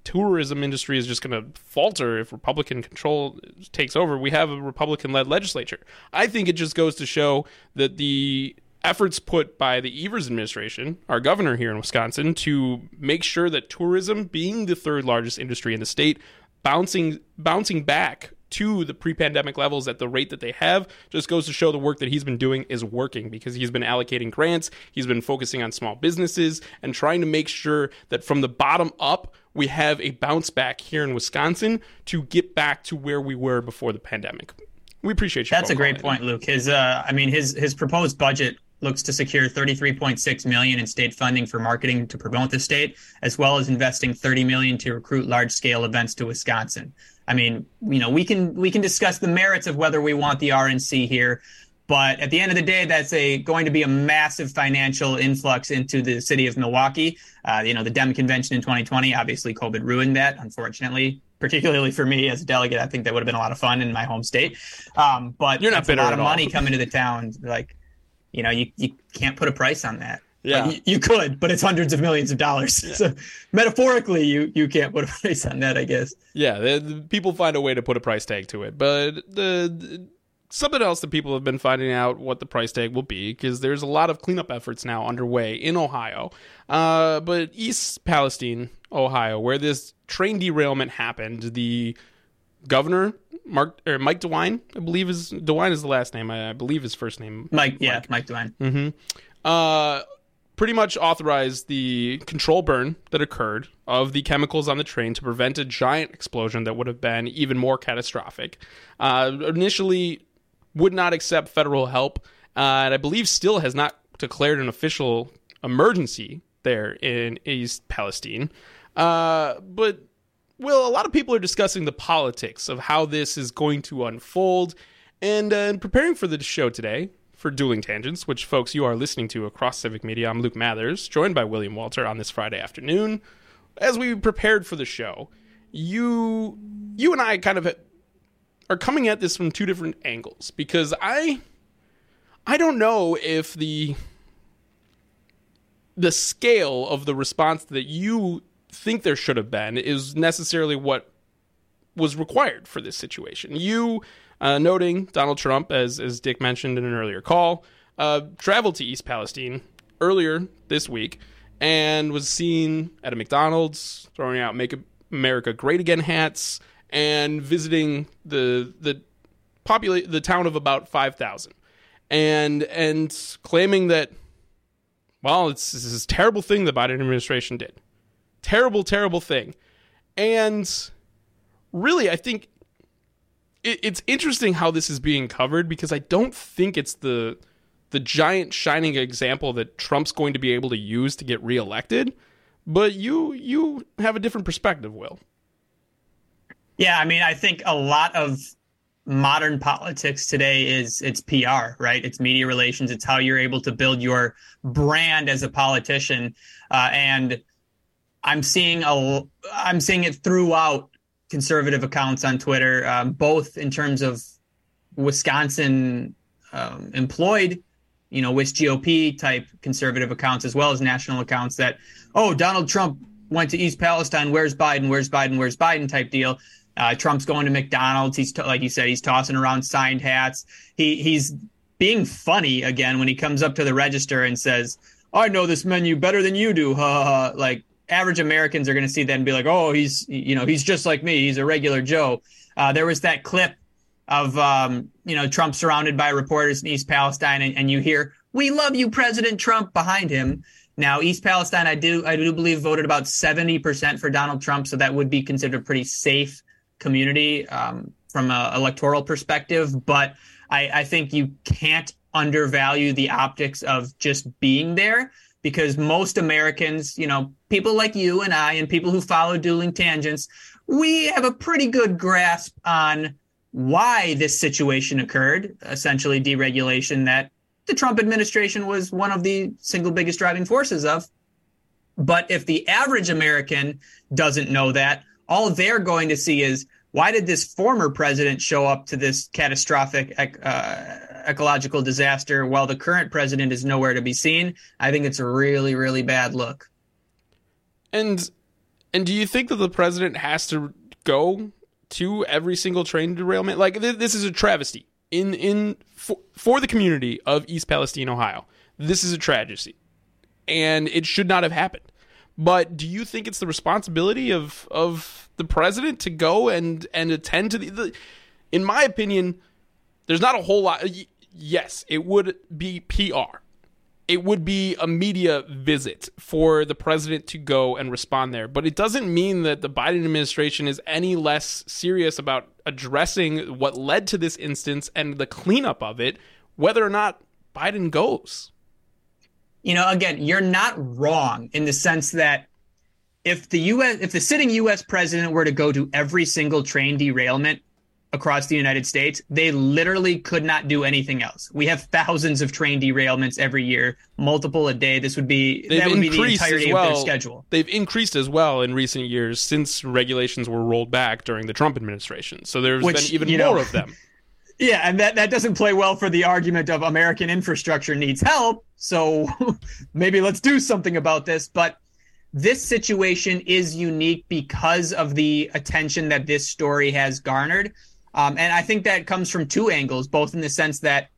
tourism industry is just going to falter if Republican control takes over. We have a Republican-led legislature. I think it just goes to show that the efforts put by the Evers administration, our governor here in Wisconsin, to make sure that tourism, being the third largest industry in the state, bouncing bouncing back to the pre-pandemic levels at the rate that they have, just goes to show the work that he's been doing is working, because he's been allocating grants, he's been focusing on small businesses, and trying to make sure that from the bottom up, we have a bounce back here in Wisconsin to get back to where we were before the pandemic. We appreciate you. That's a great point, Luke. His, uh, I mean, his his proposed budget looks to secure thirty-three point six million dollars in state funding for marketing to promote the state, as well as investing thirty million dollars to recruit large-scale events to Wisconsin. I mean, you know, we can we can discuss the merits of whether we want the R N C here, but at the end of the day, that's a going to be a massive financial influx into the city of Milwaukee. Uh, you know, the Dem convention in twenty twenty, obviously COVID ruined that, unfortunately. Particularly for me as a delegate, I think that would have been a lot of fun in my home state. Um, but you're not that's a lot of all. money coming to the town. Like, you know, you, you can't put a price on that. Yeah, like, you, you could, but it's hundreds of millions of dollars. Yeah. So metaphorically, you you can't put a price on that, I guess. Yeah, the, the people find a way to put a price tag to it, but the, the something else that people have been finding out what the price tag will be, because there's a lot of cleanup efforts now underway in Ohio. Uh, but East Palestine, Ohio, where this train derailment happened, the governor, Mark or Mike DeWine, I believe is DeWine is the last name. I, I believe his first name. Mike, Mike. yeah, Mike DeWine. Mm-hmm. Uh, pretty much authorized the control burn that occurred of the chemicals on the train to prevent a giant explosion that would have been even more catastrophic. Uh, initially would not accept federal help, uh, and I believe still has not declared an official emergency there in East Palestine. Uh, but, well, a lot of people are discussing the politics of how this is going to unfold, and uh, preparing for the show today, for Dueling Tangents, which, folks, you are listening to across Civic Media. I'm Luke Mathers, joined by William Walter on this Friday afternoon. As we prepared for the show, you you and I kind of are coming at this from two different angles, because I I don't know if the the scale of the response that you think there should have been is necessarily what was required for this situation. You, uh, noting Donald Trump, as as Dick mentioned in an earlier call, uh, traveled to East Palestine earlier this week and was seen at a McDonald's throwing out "Make America Great Again" hats and visiting the the populate the town of about five thousand, and and claiming that, well, it's this is a terrible thing the Biden administration did. Terrible, terrible thing. And really, I think it, it's interesting how this is being covered, because I don't think it's the the giant shining example that Trump's going to be able to use to get reelected. But you you have a different perspective, Will. Yeah, I mean, I think a lot of modern politics today is it's P R, right? It's media relations. It's how you're able to build your brand as a politician. Uh, and I'm seeing a, I'm seeing it throughout conservative accounts on Twitter, um, both in terms of Wisconsin um, employed, you know, Wis G O P type conservative accounts, as well as national accounts that, oh, Donald Trump went to East Palestine. Where's Biden? Where's Biden? Where's Biden? Type deal. Uh, Trump's going to McDonald's. He's t- like you said, he's tossing around signed hats. He he's being funny again when he comes up to the register and says, "I know this menu better than you do." Ha ha ha. Like, average Americans are going to see that and be like, "Oh, he's you know he's just like me. He's a regular Joe." Uh, there was that clip of um, you know Trump surrounded by reporters in East Palestine, and, and you hear, "We love you, President Trump," behind him. Now, East Palestine, I do I do believe voted about seventy percent for Donald Trump, so that would be considered a pretty safe community um, from an electoral perspective. But I, I think you can't undervalue the optics of just being there, because most Americans, you know, people like you and I and people who follow Dueling Tangents, we have a pretty good grasp on why this situation occurred, essentially deregulation that the Trump administration was one of the single biggest driving forces of. But if the average American doesn't know that, all they're going to see is, why did this former president show up to this catastrophic uh, ecological disaster while the current president is nowhere to be seen? I think it's a really, really bad look. And And do you think that the president has to go to every single train derailment? Like, th- this is a travesty in in for, for the community of East Palestine, Ohio. This is a tragedy, and it should not have happened. But do you think it's the responsibility of of the president to go and and attend to the, the in my opinion, there's not a whole lot. Yes, it would be P R. It would be a media visit for the president to go and respond there. But it doesn't mean that the Biden administration is any less serious about addressing what led to this instance and the cleanup of it, whether or not Biden goes. You know, again, you're not wrong in the sense that if the U S, if the sitting U S president were to go to every single train derailment across the United States, they literally could not do anything else. We have thousands of train derailments every year, multiple a day. This would be They've that would be the entirety well. of their schedule. They've increased as well in recent years since regulations were rolled back during the Trump administration. So there's Which, been even you more know, of them. Yeah, and that, that doesn't play well for the argument of American infrastructure needs help. So maybe let's do something about this. But this situation is unique because of the attention that this story has garnered. Um, and I think that comes from two angles, both in the sense that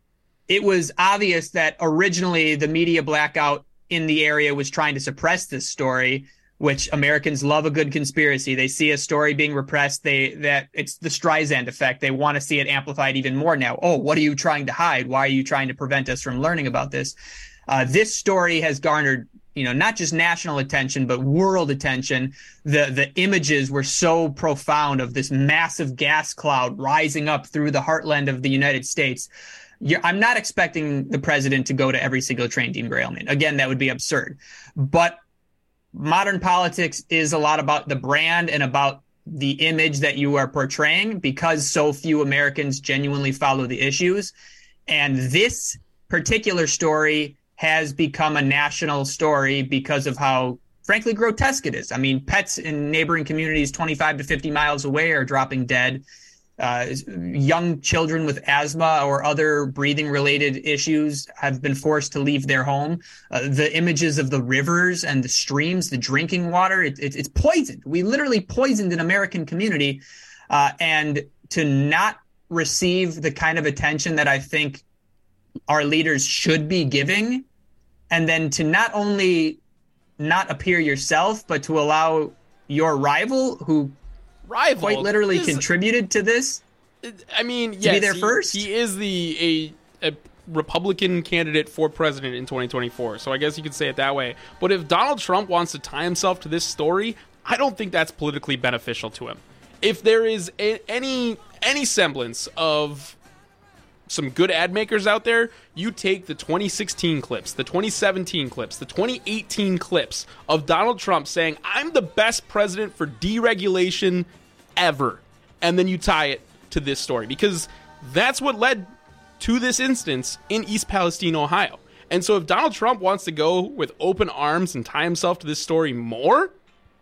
it was obvious that originally the media blackout in the area was trying to suppress this story, which Americans love a good conspiracy. They see a story being repressed. They that it's the Streisand effect. They want to see it amplified even more now. Oh, what are you trying to hide? Why are you trying to prevent us from learning about this? Uh, this story has garnered, you know, not just national attention, but world attention. The the images were so profound of this massive gas cloud rising up through the heartland of the United States. You're, I'm not expecting the president to go to every single train derailment. Again, that would be absurd. But modern politics is a lot about the brand and about the image that you are portraying, because so few Americans genuinely follow the issues. And this particular story has become a national story because of how, frankly, grotesque it is. I mean, pets in neighboring communities twenty-five to fifty miles away are dropping dead. Uh, young children with asthma or other breathing-related issues have been forced to leave their home. Uh, the images of the rivers and the streams, the drinking water, it, it, it's poisoned. We literally poisoned an American community. Uh, and to not receive the kind of attention that I think our leaders should be giving, and then to not only not appear yourself, but to allow your rival, who rival quite literally is, contributed to this, I mean, to yes, be there he, first. He is the a, a Republican candidate for president in twenty twenty-four, so I guess you could say it that way. But if Donald Trump wants to tie himself to this story, I don't think that's politically beneficial to him. If there is a, any any semblance of some good ad makers out there, you take the twenty sixteen clips, the twenty seventeen clips, the twenty eighteen clips of Donald Trump saying, I'm the best president for deregulation ever, and then you tie it to this story, because that's what led to this instance in East Palestine, Ohio. And so if Donald Trump wants to go with open arms and tie himself to this story more,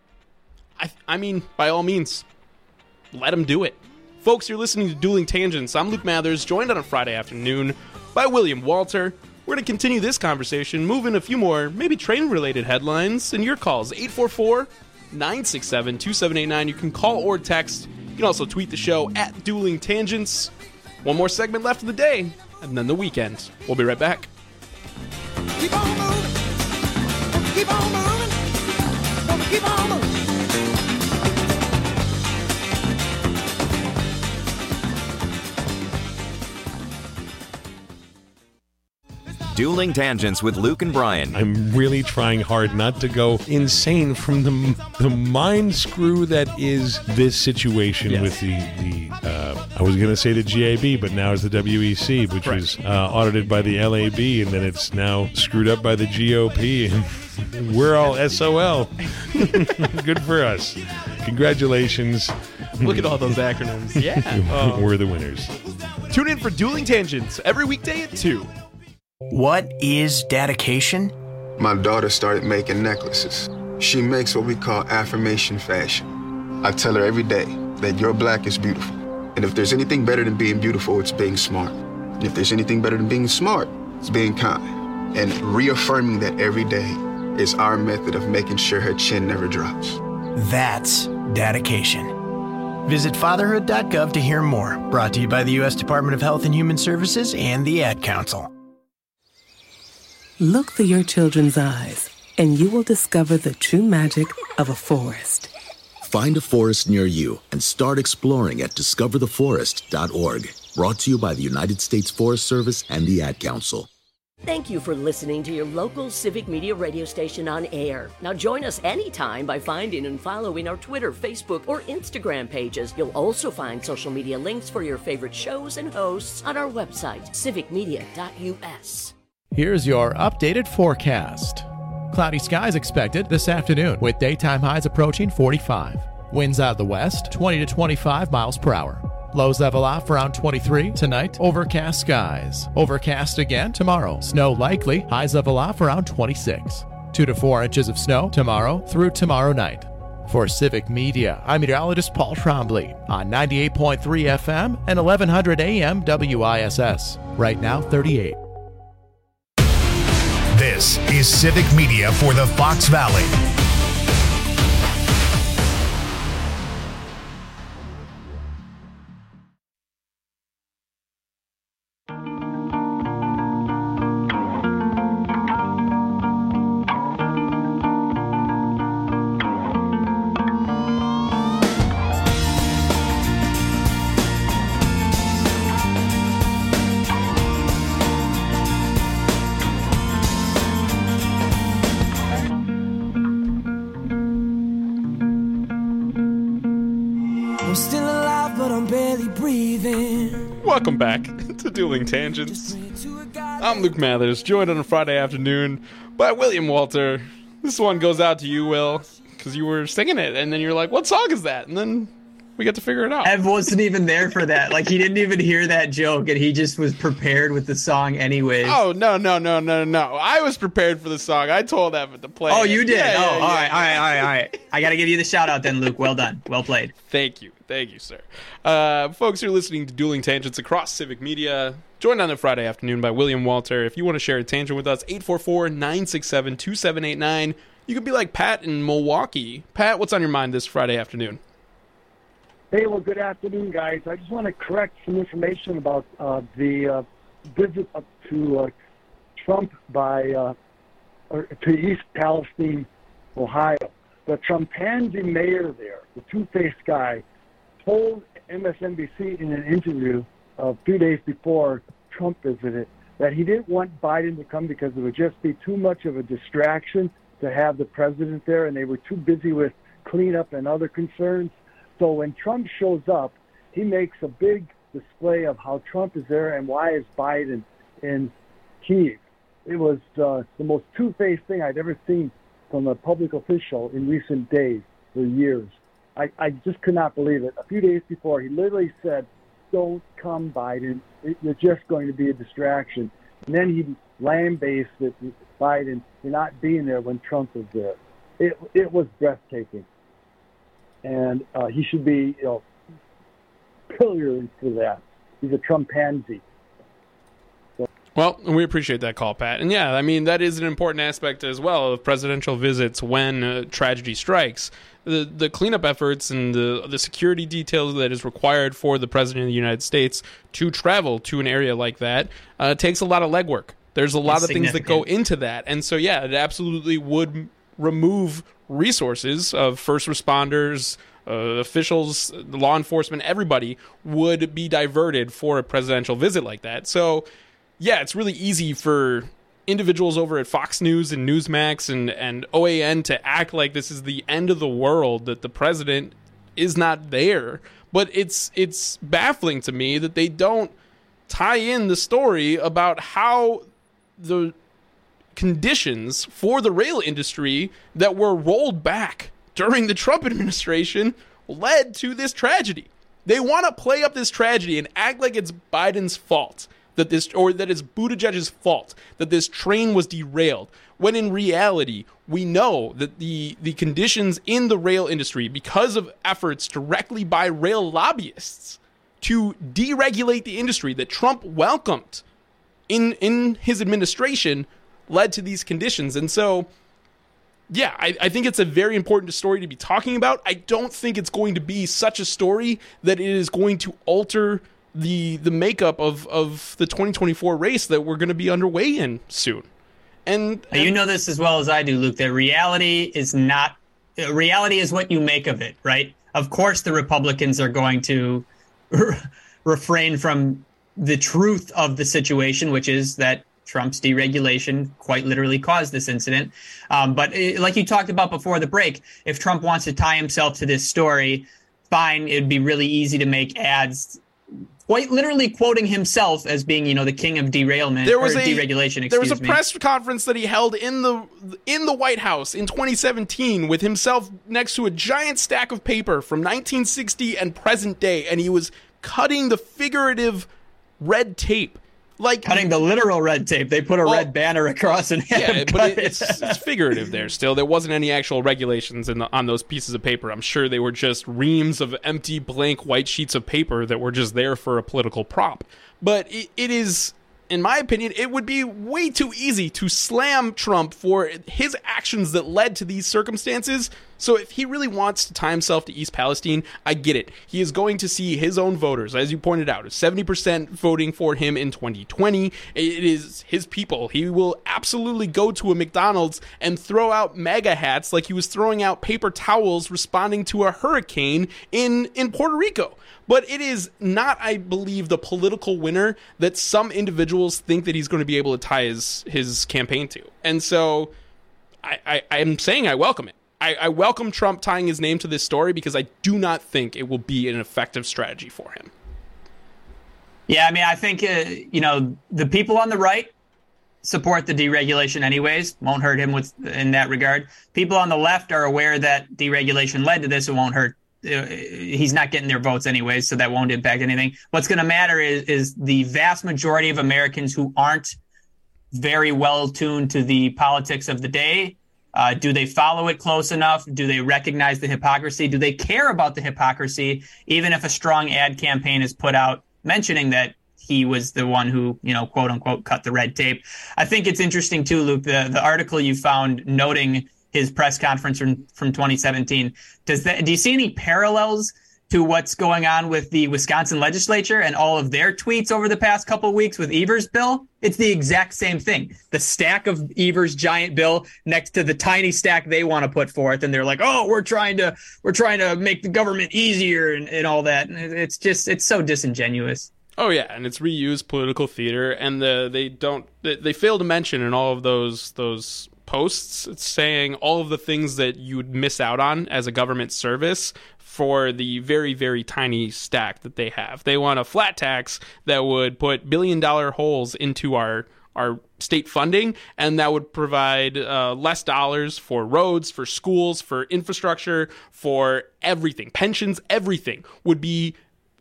I, I mean, by all means, let him do it. Folks, you're listening to Dueling Tangents. I'm Luke Mathers, joined on a Friday afternoon by William Walter. We're going to continue this conversation, move in a few more, maybe train-related headlines, and your calls, eight four four, nine six seven, two seven eight nine. You can call or text. You can also tweet the show at Dueling Tangents. One more segment left of the day, and then the weekend. We'll be right back. Keep on moving. Keep on moving. Keep on moving. Dueling Tangents with Luke and Brian. I'm really trying hard not to go insane from the the mind screw that is this situation yes. with the, the uh, I was going to say the G A B, but now it's the W E C, which right. was uh, audited by the L A B, and then it's now screwed up by the G O P, and we're all S O L. Good for us. Congratulations. Look at all those acronyms. Yeah. um, we're the winners. Tune in for Dueling Tangents every weekday at two. What is dedication? My daughter started making necklaces. She makes what we call affirmation fashion. I tell her every day that your black is beautiful. And if there's anything better than being beautiful, it's being smart. And if there's anything better than being smart, it's being kind. And reaffirming that every day is our method of making sure her chin never drops. That's dedication. Visit fatherhood dot gov to hear more. Brought to you by the U S Department of Health and Human Services and the Ad Council. Look through your children's eyes, and you will discover the true magic of a forest. Find a forest near you and start exploring at discover the forest dot org. Brought to you by the United States Forest Service and the Ad Council. Thank you for listening to your local Civic Media radio station on air. Now join us anytime by finding and following our Twitter, Facebook, or Instagram pages. You'll also find social media links for your favorite shows and hosts on our website, civic media dot u s. Here's your updated forecast. Cloudy skies expected this afternoon with daytime highs approaching forty-five. Winds out of the west, twenty to twenty-five miles per hour. Lows level off around twenty-three. Tonight, overcast skies. Overcast again tomorrow. Snow likely. Highs level off around twenty-six. Two to four inches of snow tomorrow through tomorrow night. For Civic Media, I'm meteorologist Paul Trombley on ninety-eight point three F M and eleven hundred A M W I S S. Right now, thirty-eight. This is Civic Media for the Fox Valley. Welcome back to Dueling Tangents. I'm Luke Mathers, joined on a Friday afternoon by William Walter. This one goes out to you, Will, because you were singing it, and then you're like, what song is that? And then we get to figure it out. Ev wasn't even there for that. Like, he didn't even hear that joke, and he just was prepared with the song anyways. Oh, no, no, no, no, no. I was prepared for the song. I told Evan to play Oh, it. you did? Yeah, oh, yeah, all yeah. right, all right, all right, all right. I got to give you the shout-out then, Luke. Well done. Well played. Thank you. Thank you, sir. Uh, folks, you're listening to Dueling Tangents across Civic Media, joined on a Friday afternoon by William Walter. If you want to share a tangent with us, eight four four, nine six seven, two seven eight nine. You could be like Pat in Milwaukee. Pat, what's on your mind this Friday afternoon? Hey, well, good afternoon, guys. I just want to correct some information about uh, the uh, visit up to uh, Trump by uh, or to East Palestine, Ohio. The Trumpanzee mayor there, the two-faced guy, told M S N B C in an interview a few days before Trump visited that he didn't want Biden to come because it would just be too much of a distraction to have the president there, and they were too busy with cleanup and other concerns. So when Trump shows up, he makes a big display of how Trump is there and why is Biden in Kyiv. It was uh, the most two-faced thing I'd ever seen from a public official in recent days or years. I, I just could not believe it. A few days before, he literally said, don't come, Biden. It, you're just going to be a distraction. And then he lambasted Biden for not being there when Trump was there. It, it was breathtaking. And uh, he should be, you know, pilloried for that. He's a Trumpanzee. Well, we appreciate that call, Pat. And yeah, I mean, that is an important aspect as well of presidential visits when uh, tragedy strikes. The the cleanup efforts and the the security details that is required for the president of the United States to travel to an area like that uh, takes a lot of legwork. There's a lot It's of things that go into that. And so, yeah, it absolutely would remove resources of first responders, uh, officials, law enforcement, everybody would be diverted for a presidential visit like that. So, yeah, it's really easy for individuals over at Fox News and Newsmax and, and O A N to act like this is the end of the world, that the president is not there. But it's it's baffling to me that they don't tie in the story about how the conditions for the rail industry that were rolled back during the Trump administration led to this tragedy. They want to play up this tragedy and act like it's Biden's fault. That this, or that it's Buttigieg's fault that this train was derailed, when in reality we know that the the conditions in the rail industry, because of efforts directly by rail lobbyists to deregulate the industry that Trump welcomed in in his administration, led to these conditions. And so yeah, I, I think it's a very important story to be talking about. I don't think it's going to be such a story that it is going to alter the the makeup of, of the twenty twenty-four race that we're going to be underway in soon. And, and you know this as well as I do, Luke, that reality is not reality is what you make of it, right? Of course, the Republicans are going to re- refrain from the truth of the situation, which is that Trump's deregulation quite literally caused this incident. Um, but it, like you talked about before the break, if Trump wants to tie himself to this story, fine, it'd be really easy to make ads quite literally quoting himself as being, you know, the king of derailment there was or a, deregulation. There was a me. press conference that he held in the in the White House in twenty seventeen with himself next to a giant stack of paper from nineteen sixty and present day, and he was cutting the figurative red tape. Like cutting the literal red tape. They put a well, red banner across and had yeah, him but cut it, it's, it's figurative there still. There wasn't any actual regulations in the, on those pieces of paper. I'm sure they were just reams of empty, blank, white sheets of paper that were just there for a political prop. But it, it is, in my opinion, it would be way too easy to slam Trump for his actions that led to these circumstances. So if he really wants to tie himself to East Palestine, I get it. He is going to see his own voters, as you pointed out, seventy percent voting for him in twenty twenty. It is his people. He will absolutely go to a McDonald's and throw out MAGA hats like he was throwing out paper towels responding to a hurricane in, in Puerto Rico. But it is not, I believe, the political winner that some individuals think that he's going to be able to tie his, his campaign to. And so I, I, I'm saying I welcome it. I, I welcome Trump tying his name to this story because I do not think it will be an effective strategy for him. Yeah, I mean, I think, uh, you know, the people on the right support the deregulation anyways. Won't hurt him with in that regard. People on the left are aware that deregulation led to this. It won't hurt. Uh, he's not getting their votes anyways, so that won't impact anything. What's going to matter is, is the vast majority of Americans who aren't very well tuned to the politics of the day. Uh, do they follow it close enough? Do they recognize the hypocrisy? Do they care about the hypocrisy, even if a strong ad campaign is put out mentioning that he was the one who, you know, quote unquote, cut the red tape? I think it's interesting, too, Luke, the, the article you found noting his press conference from, from twenty seventeen. Does that, do you see any parallels to what's going on with the Wisconsin legislature and all of their tweets over the past couple of weeks with Evers' bill? It's the exact same thing. The stack of Evers' giant bill next to the tiny stack they want to put forth. And they're like, oh, we're trying to we're trying to make the government easier and, and all that. And it's just it's so disingenuous. Oh, yeah. And it's reused political theater. And the, they don't they, they fail to mention in all of those those posts, it's saying all of the things that you would miss out on as a government service for the very, very tiny stack that they have. They want a flat tax that would put billion dollar holes into our our state funding, and that would provide uh, less dollars for roads, for schools, for infrastructure, for everything. Pensions, everything would be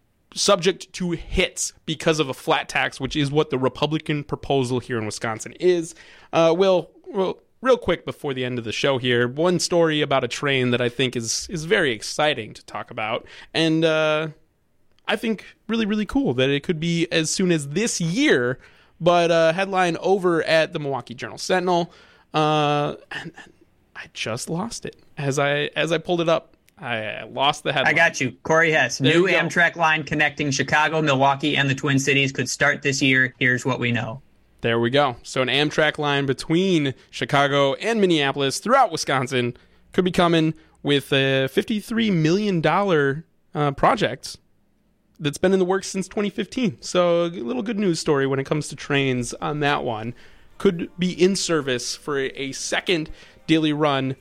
subject to hits because of a flat tax, which is what the Republican proposal here in Wisconsin is. Uh, Will, well, real quick before the end of the show here, one story about a train that I think is is very exciting to talk about, and uh, I think really, really cool that it could be as soon as this year, but uh, headline over at the Milwaukee Journal-Sentinel, uh, and, and I just lost it as I as I pulled it up. I lost the headline. I got you. Corey Hess. There New Amtrak line connecting Chicago, Milwaukee, and the Twin Cities could start this year. Here's what we know. There we go. So an Amtrak line between Chicago and Minneapolis throughout Wisconsin could be coming with a fifty-three million dollars uh, project that's been in the works since twenty fifteen. So a little good news story when it comes to trains on that one. Could be in service for a second daily run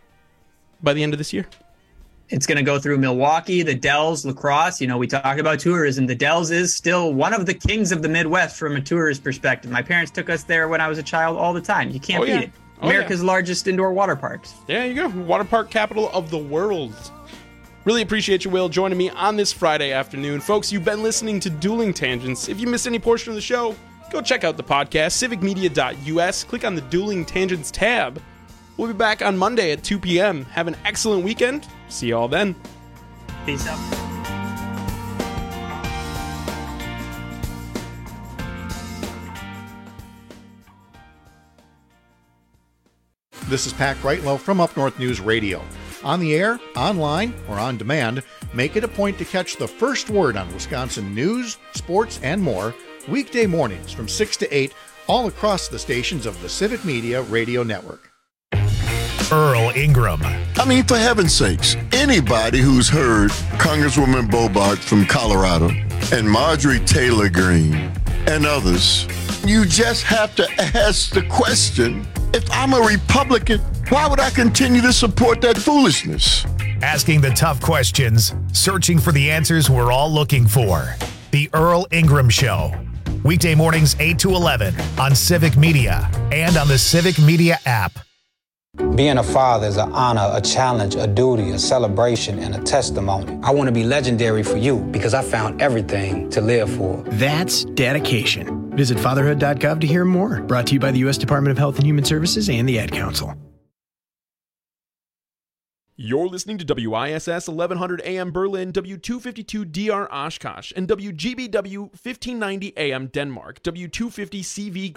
by the end of this year. It's going to go through Milwaukee, the Dells, La Crosse. You know, we talk about tourism. The Dells is still one of the kings of the Midwest from a tourist perspective. My parents took us there when I was a child all the time. You can't oh, beat yeah. it. Oh, America's yeah. largest indoor water parks. There you go. Water park capital of the world. Really appreciate you, Will, joining me on this Friday afternoon. Folks, you've been listening to Dueling Tangents. If you missed any portion of the show, go check out the podcast, civic media dot U S. Click on the Dueling Tangents tab. We'll be back on Monday at two p.m. Have an excellent weekend. See you all then. Peace out. This is Pat Greitlow from Up North News Radio. On the air, online, or on demand, make it a point to catch the first word on Wisconsin news, sports, and more weekday mornings from six to eight all across the stations of the Civic Media Radio Network. Earl Ingram. I mean, for heaven's sakes, anybody who's heard Congresswoman Bobart from Colorado and Marjorie Taylor Greene and others, you just have to ask the question, if I'm a Republican, why would I continue to support that foolishness? Asking the tough questions, searching for the answers we're all looking for. The Earl Ingram Show. Weekday mornings eight to eleven on Civic Media and on the Civic Media app. Being a father is an honor, a challenge, a duty, a celebration, and a testimony. I want to be legendary for you because I found everything to live for. That's dedication. Visit fatherhood dot gov to hear more. Brought to you by the U S Department of Health and Human Services and the Ad Council. You're listening to W I S S eleven hundred A M Berlin, W two fifty-two D R Oshkosh, and W G B W fifteen ninety A M Denmark, W two fifty C V